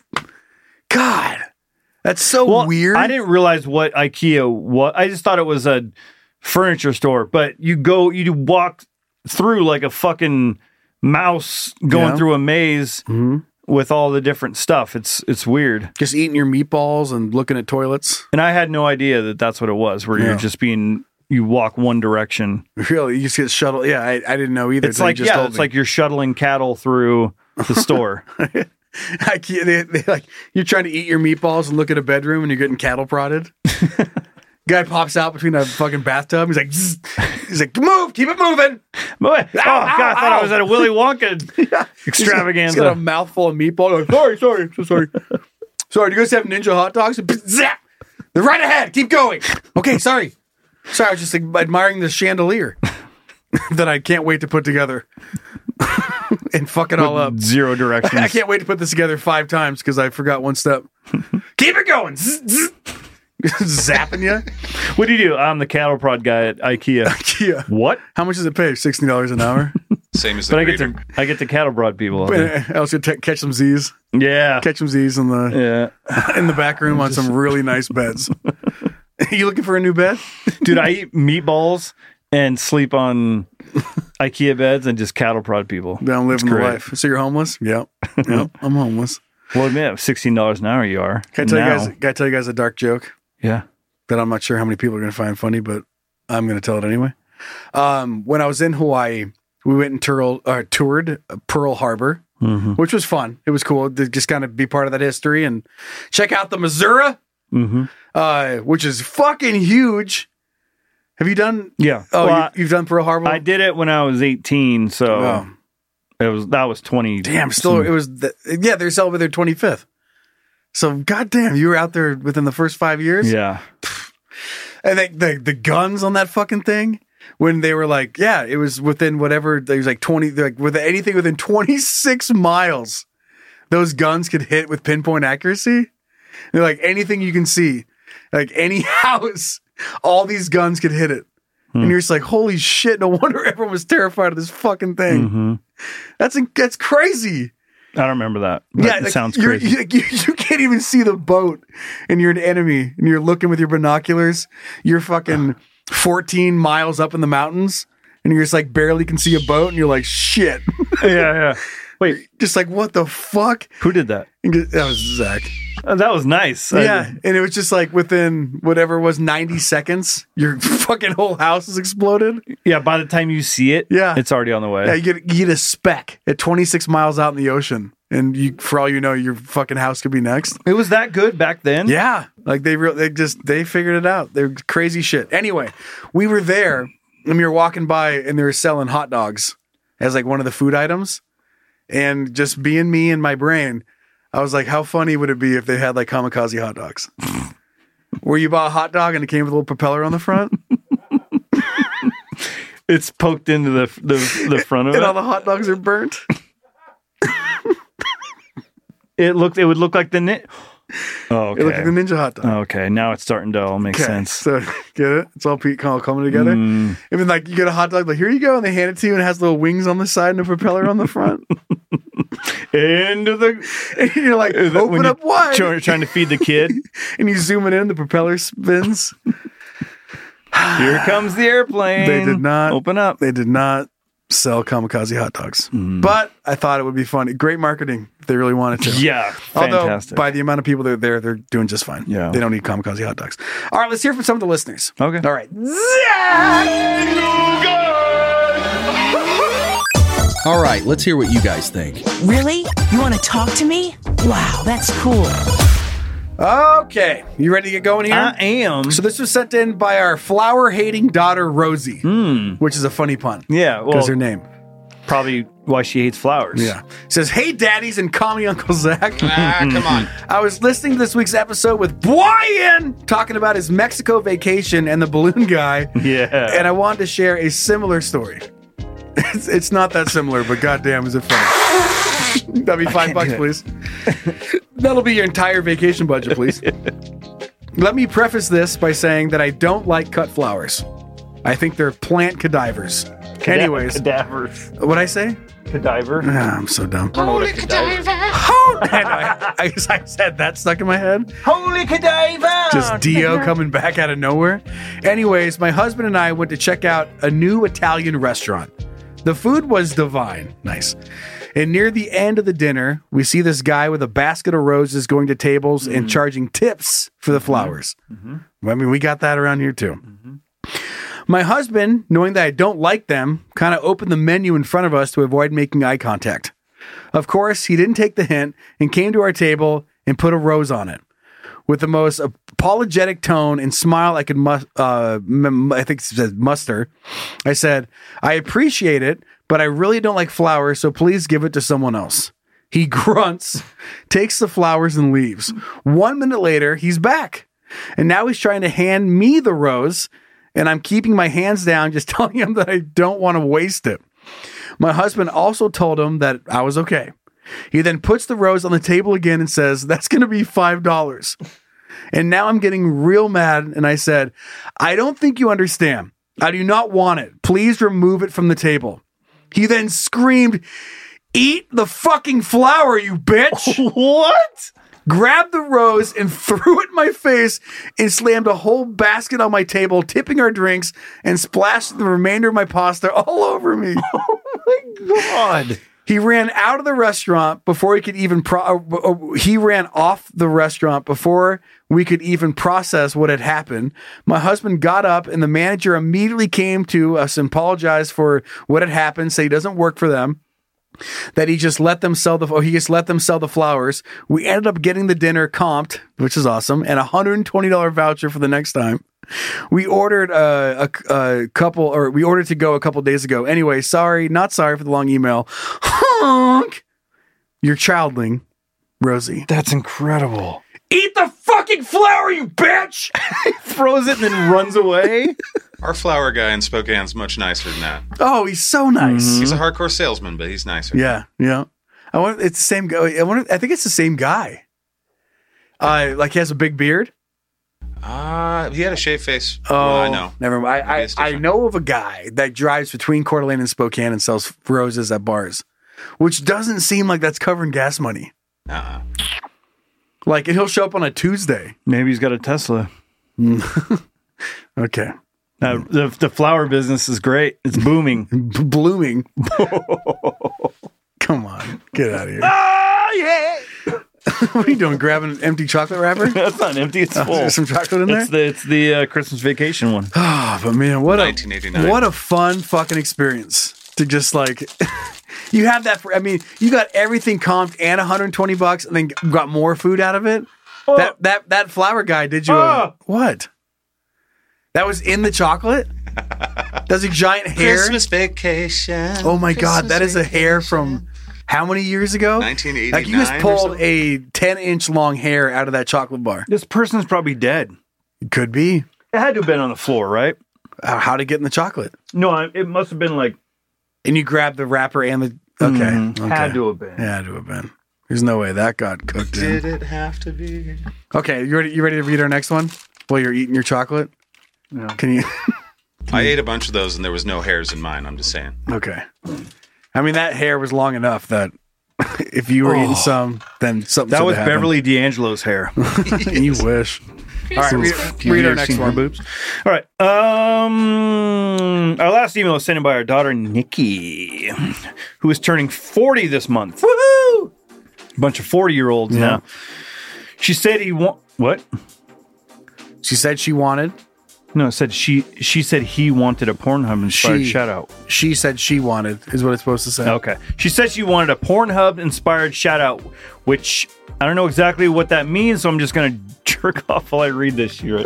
S4: God. That's so weird.
S5: I didn't realize what IKEA was. I just thought it was a furniture store, but you walk through like a fucking mouse going through a maze with all the different stuff. It's weird.
S4: Just eating your meatballs and looking at toilets.
S5: And I had no idea that that's what it was, where you're just you walk one direction.
S4: Really? You just get shuttled? Yeah, I didn't know either.
S5: It's like, it's like you're shuttling cattle through the store.
S4: IKEA, they like, you're trying to eat your meatballs and look at a bedroom and you're getting cattle prodded. Guy pops out between a fucking bathtub. He's like, zzz. He's like, move, keep it moving.
S5: God, I thought I was at a Willy Wonka extravaganza.
S4: He's got a mouthful of meatball. Like, sorry. Sorry, do you guys have Ninja hot dogs? Zap! They're right ahead. Keep going. Okay, sorry. I was just like, admiring the chandelier that I can't wait to put together and fuck it all up.
S5: Zero directions.
S4: I can't wait to put this together 5 times because I forgot one step. Keep it going. Zapping you.
S5: What do you do? I'm the cattle prod guy at IKEA. What?
S4: How much does it pay? $60 an hour.
S6: Same as the greeter.
S5: I get to cattle prod people.
S4: I also catch some Z's.
S5: Yeah,
S4: catch some Z's in the back room on some really nice beds. You looking for a new bed,
S5: dude? I eat meatballs and sleep on IKEA beds and just cattle prod people.
S4: Down living the life. So you're homeless? Yep. I'm homeless.
S5: Well, admit $16 an hour. You are.
S4: Can I tell you guys a dark joke?
S5: Yeah.
S4: That I'm not sure how many people are going to find funny, but I'm going to tell it anyway. When I was in Hawaii, we went and toured Pearl Harbor, which was fun. It was cool to just kind of be part of that history and check out the Missouri, which is fucking huge. Have you done?
S5: Yeah.
S4: Oh, well, you've done Pearl Harbor?
S5: I did it when I was 18, so that was 20.
S4: Damn, still, it was, they're celebrating their 25th. So, goddamn, you were out there within the first 5 years?
S5: Yeah.
S4: And the guns on that fucking thing, when they were like, it was within whatever, it was like 20, like with anything within 26 miles, those guns could hit with pinpoint accuracy. They're like, anything you can see, like any house, all these guns could hit it. And you're just like, holy shit, no wonder everyone was terrified of this fucking thing. That's crazy.
S5: I don't remember that. It sounds crazy.
S4: You can't even see the boat, and you're an enemy, and you're looking with your binoculars. You're fucking 14 miles up in the mountains, and you're just like barely can see a boat, and you're like, shit.
S5: Yeah. Wait,
S4: just like, what the fuck?
S5: Who did that?
S4: That was Zach.
S5: That was nice.
S4: Yeah, and it was just like within whatever it was 90 seconds, your fucking whole house is exploded.
S5: Yeah, by the time you see it, it's already on the way.
S4: Yeah, you get a speck at 26 miles out in the ocean, and for all you know, your fucking house could be next.
S5: It was that good back then?
S4: Yeah, like they figured it out. They're crazy shit. Anyway, we were there, and we were walking by, and they were selling hot dogs as like one of the food items, and just being me in my brain, I was like, how funny would it be if they had like kamikaze hot dogs? Where you bought a hot dog and it came with a little propeller on the front?
S5: It's poked into the front of it.
S4: And all the hot dogs are burnt.
S5: It would look like the Oh, okay.
S4: It looked like the Ninja hot dog.
S5: Okay, now it's starting to all make sense.
S4: So, get it? It's all coming together. And then, like, you get a hot dog, like, here you go, and they hand it to you, and it has little wings on the side and a propeller on the front.
S5: And
S4: you're like, open up wide.
S5: Trying to feed the kid.
S4: And you zoom it in, the propeller spins.
S5: Here comes the airplane.
S4: They did not
S5: open up.
S4: They did not sell kamikaze hot dogs. But I thought it would be funny. Great marketing if they really wanted to.
S5: Yeah, fantastic.
S4: Although, by the amount of people that are there, they're doing just fine.
S5: Yeah.
S4: They don't need kamikaze hot dogs. All right, let's hear from some of the listeners.
S5: Okay.
S4: All right.
S19: All right, let's hear what you guys think.
S20: Really? You want to talk to me? Wow, that's cool.
S4: Okay, you ready to get going here?
S5: I am.
S4: So this was sent in by our flower-hating daughter, Rosie, which is a funny pun.
S5: Yeah,
S4: because her name.
S5: Probably why she hates flowers.
S4: Yeah. It says, hey, daddies, and call me Uncle Zach.
S6: Come on.
S4: I was listening to this week's episode with Brian talking about his Mexico vacation and the balloon guy.
S5: Yeah.
S4: And I wanted to share a similar story. It's not that similar, but goddamn, is it funny. That'd be $5, please. That'll be your entire vacation budget, please. Let me preface this by saying that I don't like cut flowers. I think they're plant cadavers. Anyways.
S5: Cadavers.
S4: What'd I say?
S5: Cadaver.
S4: I'm so dumb.
S20: Holy cadaver.
S4: I guess I said that stuck in my head.
S20: Holy cadaver.
S4: Just Dio coming back out of nowhere. Anyways, my husband and I went to check out a new Italian restaurant. The food was divine. Nice. And near the end of the dinner, we see this guy with a basket of roses going to tables and charging tips for the flowers. I mean, we got that around here too. My husband, knowing that I don't like them, kind of opened the menu in front of us to avoid making eye contact. Of course, he didn't take the hint and came to our table and put a rose on it. With the most apologetic tone and smile I could I think it says muster, I said, I appreciate it, but I really don't like flowers, so please give it to someone else. He grunts, takes the flowers, and leaves. 1 minute later, he's back. And now he's trying to hand me the rose, and I'm keeping my hands down, just telling him that I don't want to waste it. My husband also told him that I was okay. He then puts the rose on the table again and says, that's going to be $5. And now I'm getting real mad. And I said, I don't think you understand. I do not want it. Please remove it from the table. He then screamed, eat the fucking flower, you bitch.
S5: What?
S4: Grabbed the rose and threw it in my face and slammed a whole basket on my table, tipping our drinks and splashed the remainder of my pasta all over me.
S5: Oh my God.
S4: He ran out of the restaurant before he could even he ran off the restaurant before we could even process what had happened. My husband got up and the manager immediately came to us and apologized for what had happened, said he doesn't work for them, that he just let them sell the flowers. We ended up getting the dinner comped, which is awesome, and a $120 voucher for the next time. We ordered we ordered to go a couple days ago. Anyway, not sorry for the long email. Honk! Your childling, Rosie.
S5: That's incredible.
S4: Eat the fucking flower, you bitch!
S5: He throws it and then runs away.
S6: Our flower guy in Spokane's much nicer than that.
S4: Oh, he's so nice.
S6: He's a hardcore salesman, but he's nicer.
S4: Yeah. It's the same guy. I think it's the same guy. Like he has a big beard.
S6: He had a shaved face.
S4: Oh,
S6: well, I know.
S4: Never mind. I know of a guy that drives between Coeur d'Alene and Spokane and sells roses at bars, which doesn't seem like that's covering gas money. Like, and he'll show up on a Tuesday.
S5: Maybe he's got a Tesla.
S4: Okay.
S5: The flower business is great. It's booming.
S4: Blooming. Come on. Get out of here.
S5: Oh, yeah.
S4: What are you doing? Grabbing an empty chocolate wrapper?
S5: That's not empty. It's full.
S4: There's some chocolate in there?
S5: It's the Christmas Vacation one.
S4: Oh, but man, what
S6: 1989.
S4: What a fun fucking experience to just like... You have that for, you got everything comped and $120 and then got more food out of it. Oh. That flower guy did you what? That was in the chocolate? That's a giant hair.
S6: Christmas Vacation.
S4: Oh my God, that is a hair from how many years ago?
S6: 1989.
S4: Like you just pulled a 10-inch long hair out of that chocolate bar.
S5: This person's probably dead.
S4: It could be.
S5: It had to have been on the floor, right?
S4: How'd it get in the chocolate?
S5: No, it must have been like...
S4: And you grabbed the wrapper and the... Okay.
S5: Had to have been.
S4: Had to have been. There's no way that got cooked in.
S6: Did it have to be?
S4: Okay, you ready to read our next one while you're eating your chocolate?
S5: No.
S4: Can you...
S6: I ate a bunch of those and there was no hairs in mine. I'm just saying.
S4: Okay. That hair was long enough that if you were eating some, then something
S5: that was
S4: happened.
S5: Beverly D'Angelo's hair.
S4: You wish. All right, read our next one.
S5: Boobs. All right. Our last email was sent in by our daughter, Nikki, who is turning 40 this month.
S4: Woohoo!
S5: A bunch of 40-year-olds now. She said what?
S4: She said she wanted?
S5: No, it said she said he wanted a Pornhub inspired shout out.
S4: She said she wanted is what it's supposed to say.
S5: Okay. She said she wanted a Pornhub inspired shout out, which I don't know exactly what that means, so I'm just going to jerk off while I read this. You're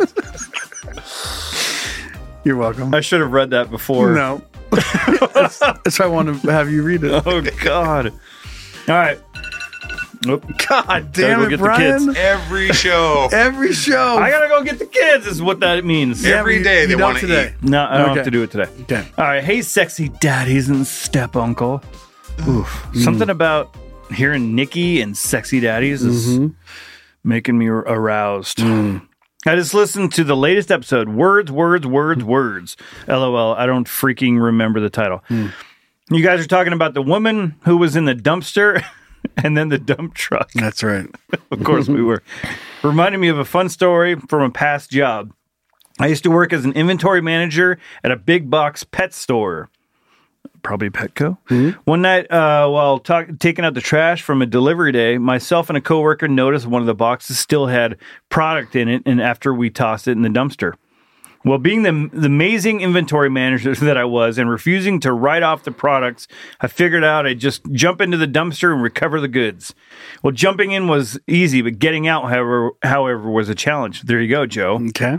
S4: welcome.
S5: I should have read that before.
S4: No. That's why I wanted to have you read it.
S5: Oh, God. All right.
S4: Nope. God damn it, Brian.
S6: Every show.
S4: Every show.
S5: I gotta go get the kids is what that means.
S6: Every day they want to eat.
S5: No, I don't have to do it today.
S4: Okay.
S5: All right. Hey, sexy daddies and step uncle. Oof. Something about hearing Nikki and sexy daddies is making me aroused. I just listened to the latest episode, Words. LOL. I don't freaking remember the title. You guys are talking about the woman who was in the dumpster and then the dump truck.
S4: That's right.
S5: Of course we were. Reminded me of a fun story from a past job. I used to work as an inventory manager at a big box pet store. Probably Petco. One night, while taking out the trash from a delivery day, myself and a coworker noticed one of the boxes still had product in it, and after we tossed it in the dumpster. Well, being the amazing inventory manager that I was and refusing to write off the products, I figured out I'd just jump into the dumpster and recover the goods. Well, jumping in was easy, but getting out, however, was a challenge. There you go, Joe.
S4: Okay.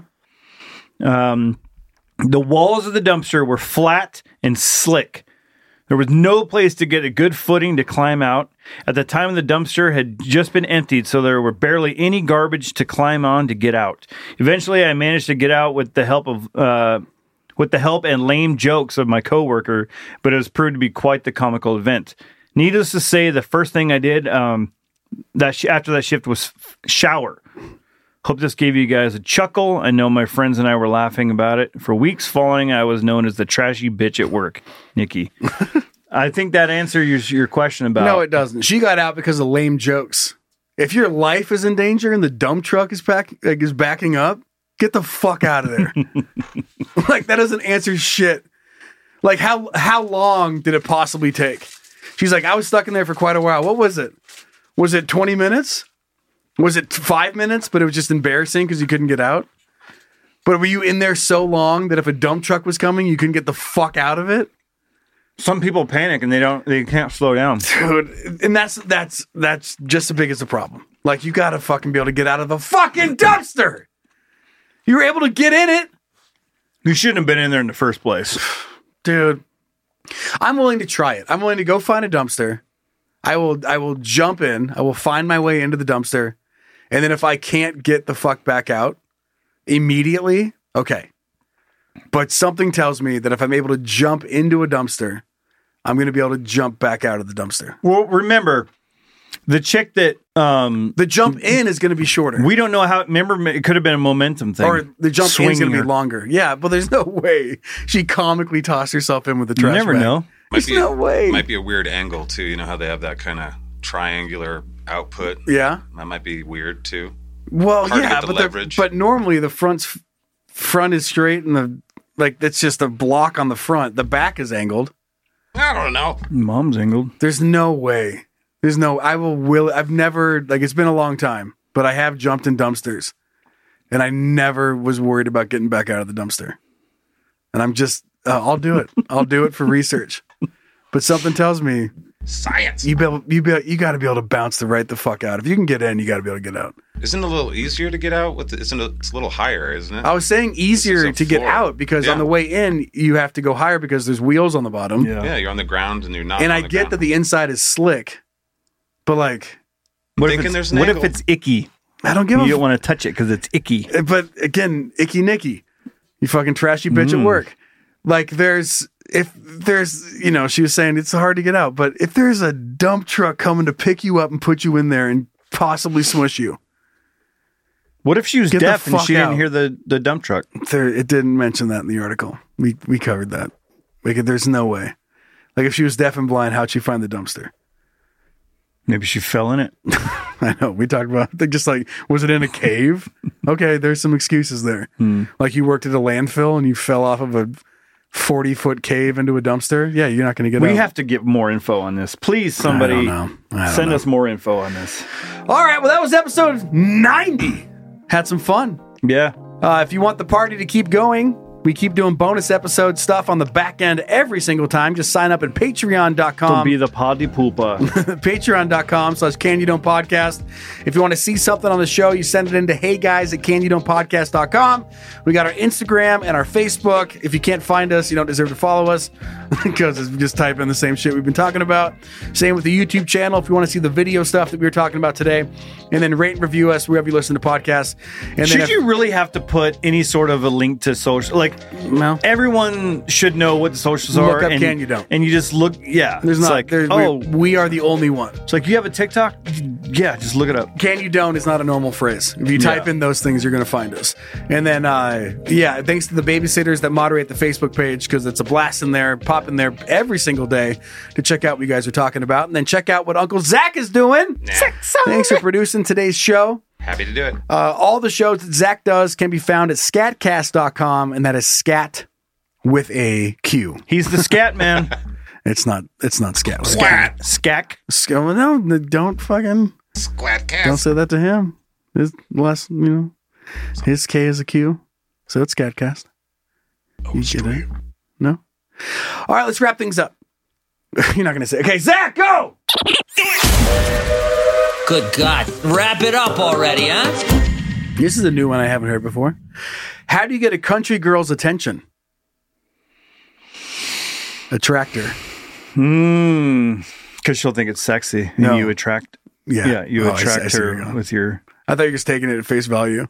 S5: The walls of the dumpster were flat and slick. There was no place to get a good footing to climb out. At the time, the dumpster had just been emptied, so there were barely any garbage to climb on to get out. Eventually, I managed to get out with the help and lame jokes of my coworker, but it was proved to be quite the comical event. Needless to say, the first thing I did after that shift was shower. Hope this gave you guys a chuckle. I know my friends and I were laughing about it. For weeks following, I was known as the trashy bitch at work. Nikki. I think that answers your question about...
S4: No, it doesn't. She got out because of lame jokes. If your life is in danger and the dump truck is backing up, get the fuck out of there. Like, that doesn't answer shit. Like, how long did it possibly take? She's like, I was stuck in there for quite a while. What was it? Was it 20 minutes? Was it 5 minutes, but it was just embarrassing because you couldn't get out? But were you in there so long that if a dump truck was coming, you couldn't get the fuck out of it?
S5: Some people panic and they can't slow down.
S4: Dude, and that's just as big as the problem. Like, you gotta fucking be able to get out of the fucking dumpster. You were able to get in it.
S5: You shouldn't have been in there in the first place.
S4: Dude, I'm willing to try it. I'm willing to go find a dumpster. I will jump in. I will find my way into the dumpster. And then if I can't get the fuck back out immediately, okay. But something tells me that if I'm able to jump into a dumpster, I'm going to be able to jump back out of the dumpster.
S5: Well, remember, the chick that...
S4: the jump in is going to be shorter.
S5: We don't know how... Remember, it could have been a momentum thing.
S4: Or the jump in is going to be longer. Yeah, but there's no way she comically tossed herself in with the trash bag.
S5: You never know.
S4: There's no way.
S6: Might be a weird angle, too. You know how they have that kind of triangular output?
S4: Yeah.
S6: That might be weird, too.
S4: Well,
S6: hard
S4: yeah,
S6: to get the leverage.
S4: but normally the front is straight and it's just a block on the front. The back is angled.
S6: I don't know.
S5: Mom's angled.
S4: There's no way. I've never, it's been a long time, but I have jumped in dumpsters and I never was worried about getting back out of the dumpster. And I'm just, I'll do it. I'll do it for research. But something tells me
S6: science.
S4: You got to be able to bounce the fuck out. If you can get in, you got to be able to get out.
S6: Isn't it a little easier to get out? It's a little higher, isn't it?
S4: I was saying easier to get out because on the way in, you have to go higher because there's wheels on the bottom.
S6: Yeah, you're on the ground and you're not.
S4: And
S6: on
S4: I
S6: the
S4: get
S6: ground.
S4: that the inside is slick, but
S5: what if it's icky?
S4: I don't give a.
S5: You don't want to touch it because it's icky.
S4: But again, icky Nicky, you fucking trashy bitch at work. She was saying it's hard to get out, but if there's a dump truck coming to pick you up and put you in there and possibly smush you.
S5: What if she was deaf and she didn't hear the dump truck?
S4: It didn't mention that in the article. We covered that. There's no way. If she was deaf and blind, how'd she find the dumpster?
S5: Maybe she fell in it.
S4: I know. We talked about was it in a cave? Okay, there's some excuses there. Like you worked at a landfill and you fell off of a 40-foot cave into a dumpster. Yeah, you're not going to get out.
S5: We have to get more info on this. Please, somebody send us more info on this.
S4: All right, well, that was episode 90. Had some fun.
S5: Yeah.
S4: If you want the party to keep going, we keep doing bonus episode stuff on the back end every single time. Just sign up at patreon.com.
S5: To be the party pooper.
S4: Patreon.com/CanYouDon'tPodcast. If you want to see something on the show, you send it into heyguys@CanYouDon'tPodcast.com. We got our Instagram and our Facebook. If you can't find us, you don't deserve to follow us because just type in the same shit we've been talking about. Same with the YouTube channel if you want to see the video stuff that we were talking about today. And then rate and review us wherever you listen to podcasts. And
S5: Should you really have to put any sort of a link to social?
S4: No.
S5: Everyone should know what the socials are.
S4: Look up Can You Don't.
S5: And you just look, yeah.
S4: There's not, we are the only one.
S5: It's like, you have a TikTok? Yeah, just look it up.
S4: Can You Don't is not a normal phrase. If you type in those things, you're going to find us. And then, thanks to the babysitters that moderate the Facebook page because it's a blast in there. Pop in there every single day to check out what you guys are talking about. And then check out what Uncle Zach is doing. Thanks for producing today's show.
S6: Happy to do it.
S4: All the shows that Zach does can be found at scatcast.com, and that is scat with a Q.
S5: He's the scat man.
S4: It's not scat.
S5: Scack.
S4: No, don't fucking
S6: Squatcast.
S4: Don't say that to him. His last, his K is a Q, so it's Scatcast. You get it? No? All right, let's wrap things up. You're not going to say, okay, Zach, go!
S7: Good God. Wrap it up already, huh?
S4: This is a new one I haven't heard before. How do you get a country girl's attention? A tractor.
S5: Because she'll think it's sexy. And you attract.
S4: Yeah,
S5: you attract her with your.
S4: I thought you were just taking it at face value.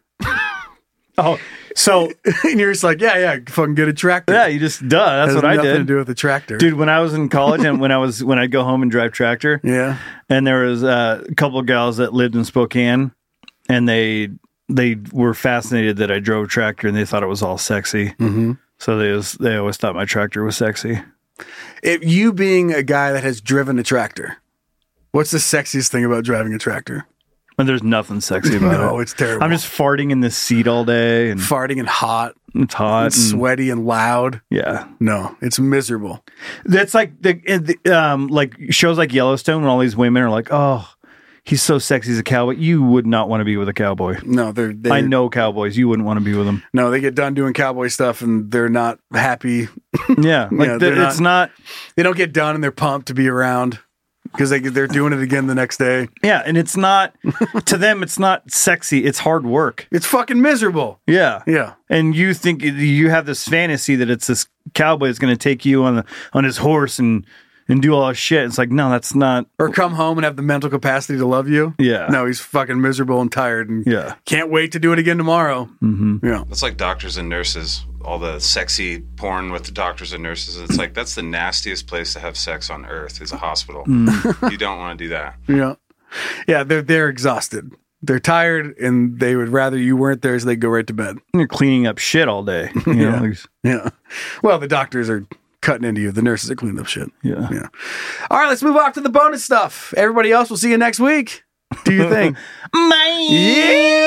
S5: So
S4: and you're just like, yeah, fucking get a tractor.
S5: Yeah, you just That's what I did.
S4: Nothing to do with the tractor,
S5: dude. When I was in college and when I'd go home and drive tractor.
S4: Yeah,
S5: and there was a couple of gals that lived in Spokane, and they were fascinated that I drove a tractor, and they thought it was all sexy.
S4: Mm-hmm.
S5: So they always thought my tractor was sexy.
S4: If you being a guy that has driven a tractor, what's the sexiest thing about driving a tractor?
S5: And there's nothing sexy about it.
S4: No, it's terrible.
S5: I'm just farting in the seat all day and
S4: farting and hot.
S5: It's hot
S4: and sweaty and loud.
S5: Yeah.
S4: No, it's miserable.
S5: That's like the like shows like Yellowstone when all these women are like, oh, he's so sexy as a cowboy. You would not want to be with a cowboy.
S4: No, they're
S5: I know cowboys. You wouldn't want to be with them.
S4: No, they get done doing cowboy stuff and they're not happy.
S5: Yeah, like it's not.
S4: They don't get done and they're pumped to be around because they're doing it again the next day.
S5: Yeah, and it's not to them. It's not sexy. It's hard work.
S4: It's fucking miserable.
S5: Yeah,
S4: yeah.
S5: And you think you have this fantasy that it's this cowboy that's going to take you on his horse and do all that shit. It's like, no, that's not.
S4: Or come home and have the mental capacity to love you.
S5: Yeah.
S4: No, he's fucking miserable and tired and can't wait to do it again tomorrow.
S5: Mm-hmm.
S4: Yeah.
S6: It's like doctors and nurses, all the sexy porn with the doctors and nurses. It's like, that's the nastiest place to have sex on earth is a hospital. You don't want to do that.
S4: Yeah. Yeah, they're exhausted. They're tired and they would rather you weren't there so they go right to bed.
S5: And you're cleaning up shit all day. You know?
S4: Yeah. Well, the doctors are cutting into you. The nurses are cleaning up shit.
S5: Yeah.
S4: All right, let's move off to the bonus stuff. Everybody else, we'll see you next week. Do your thing.
S5: Bye.
S4: Yeah.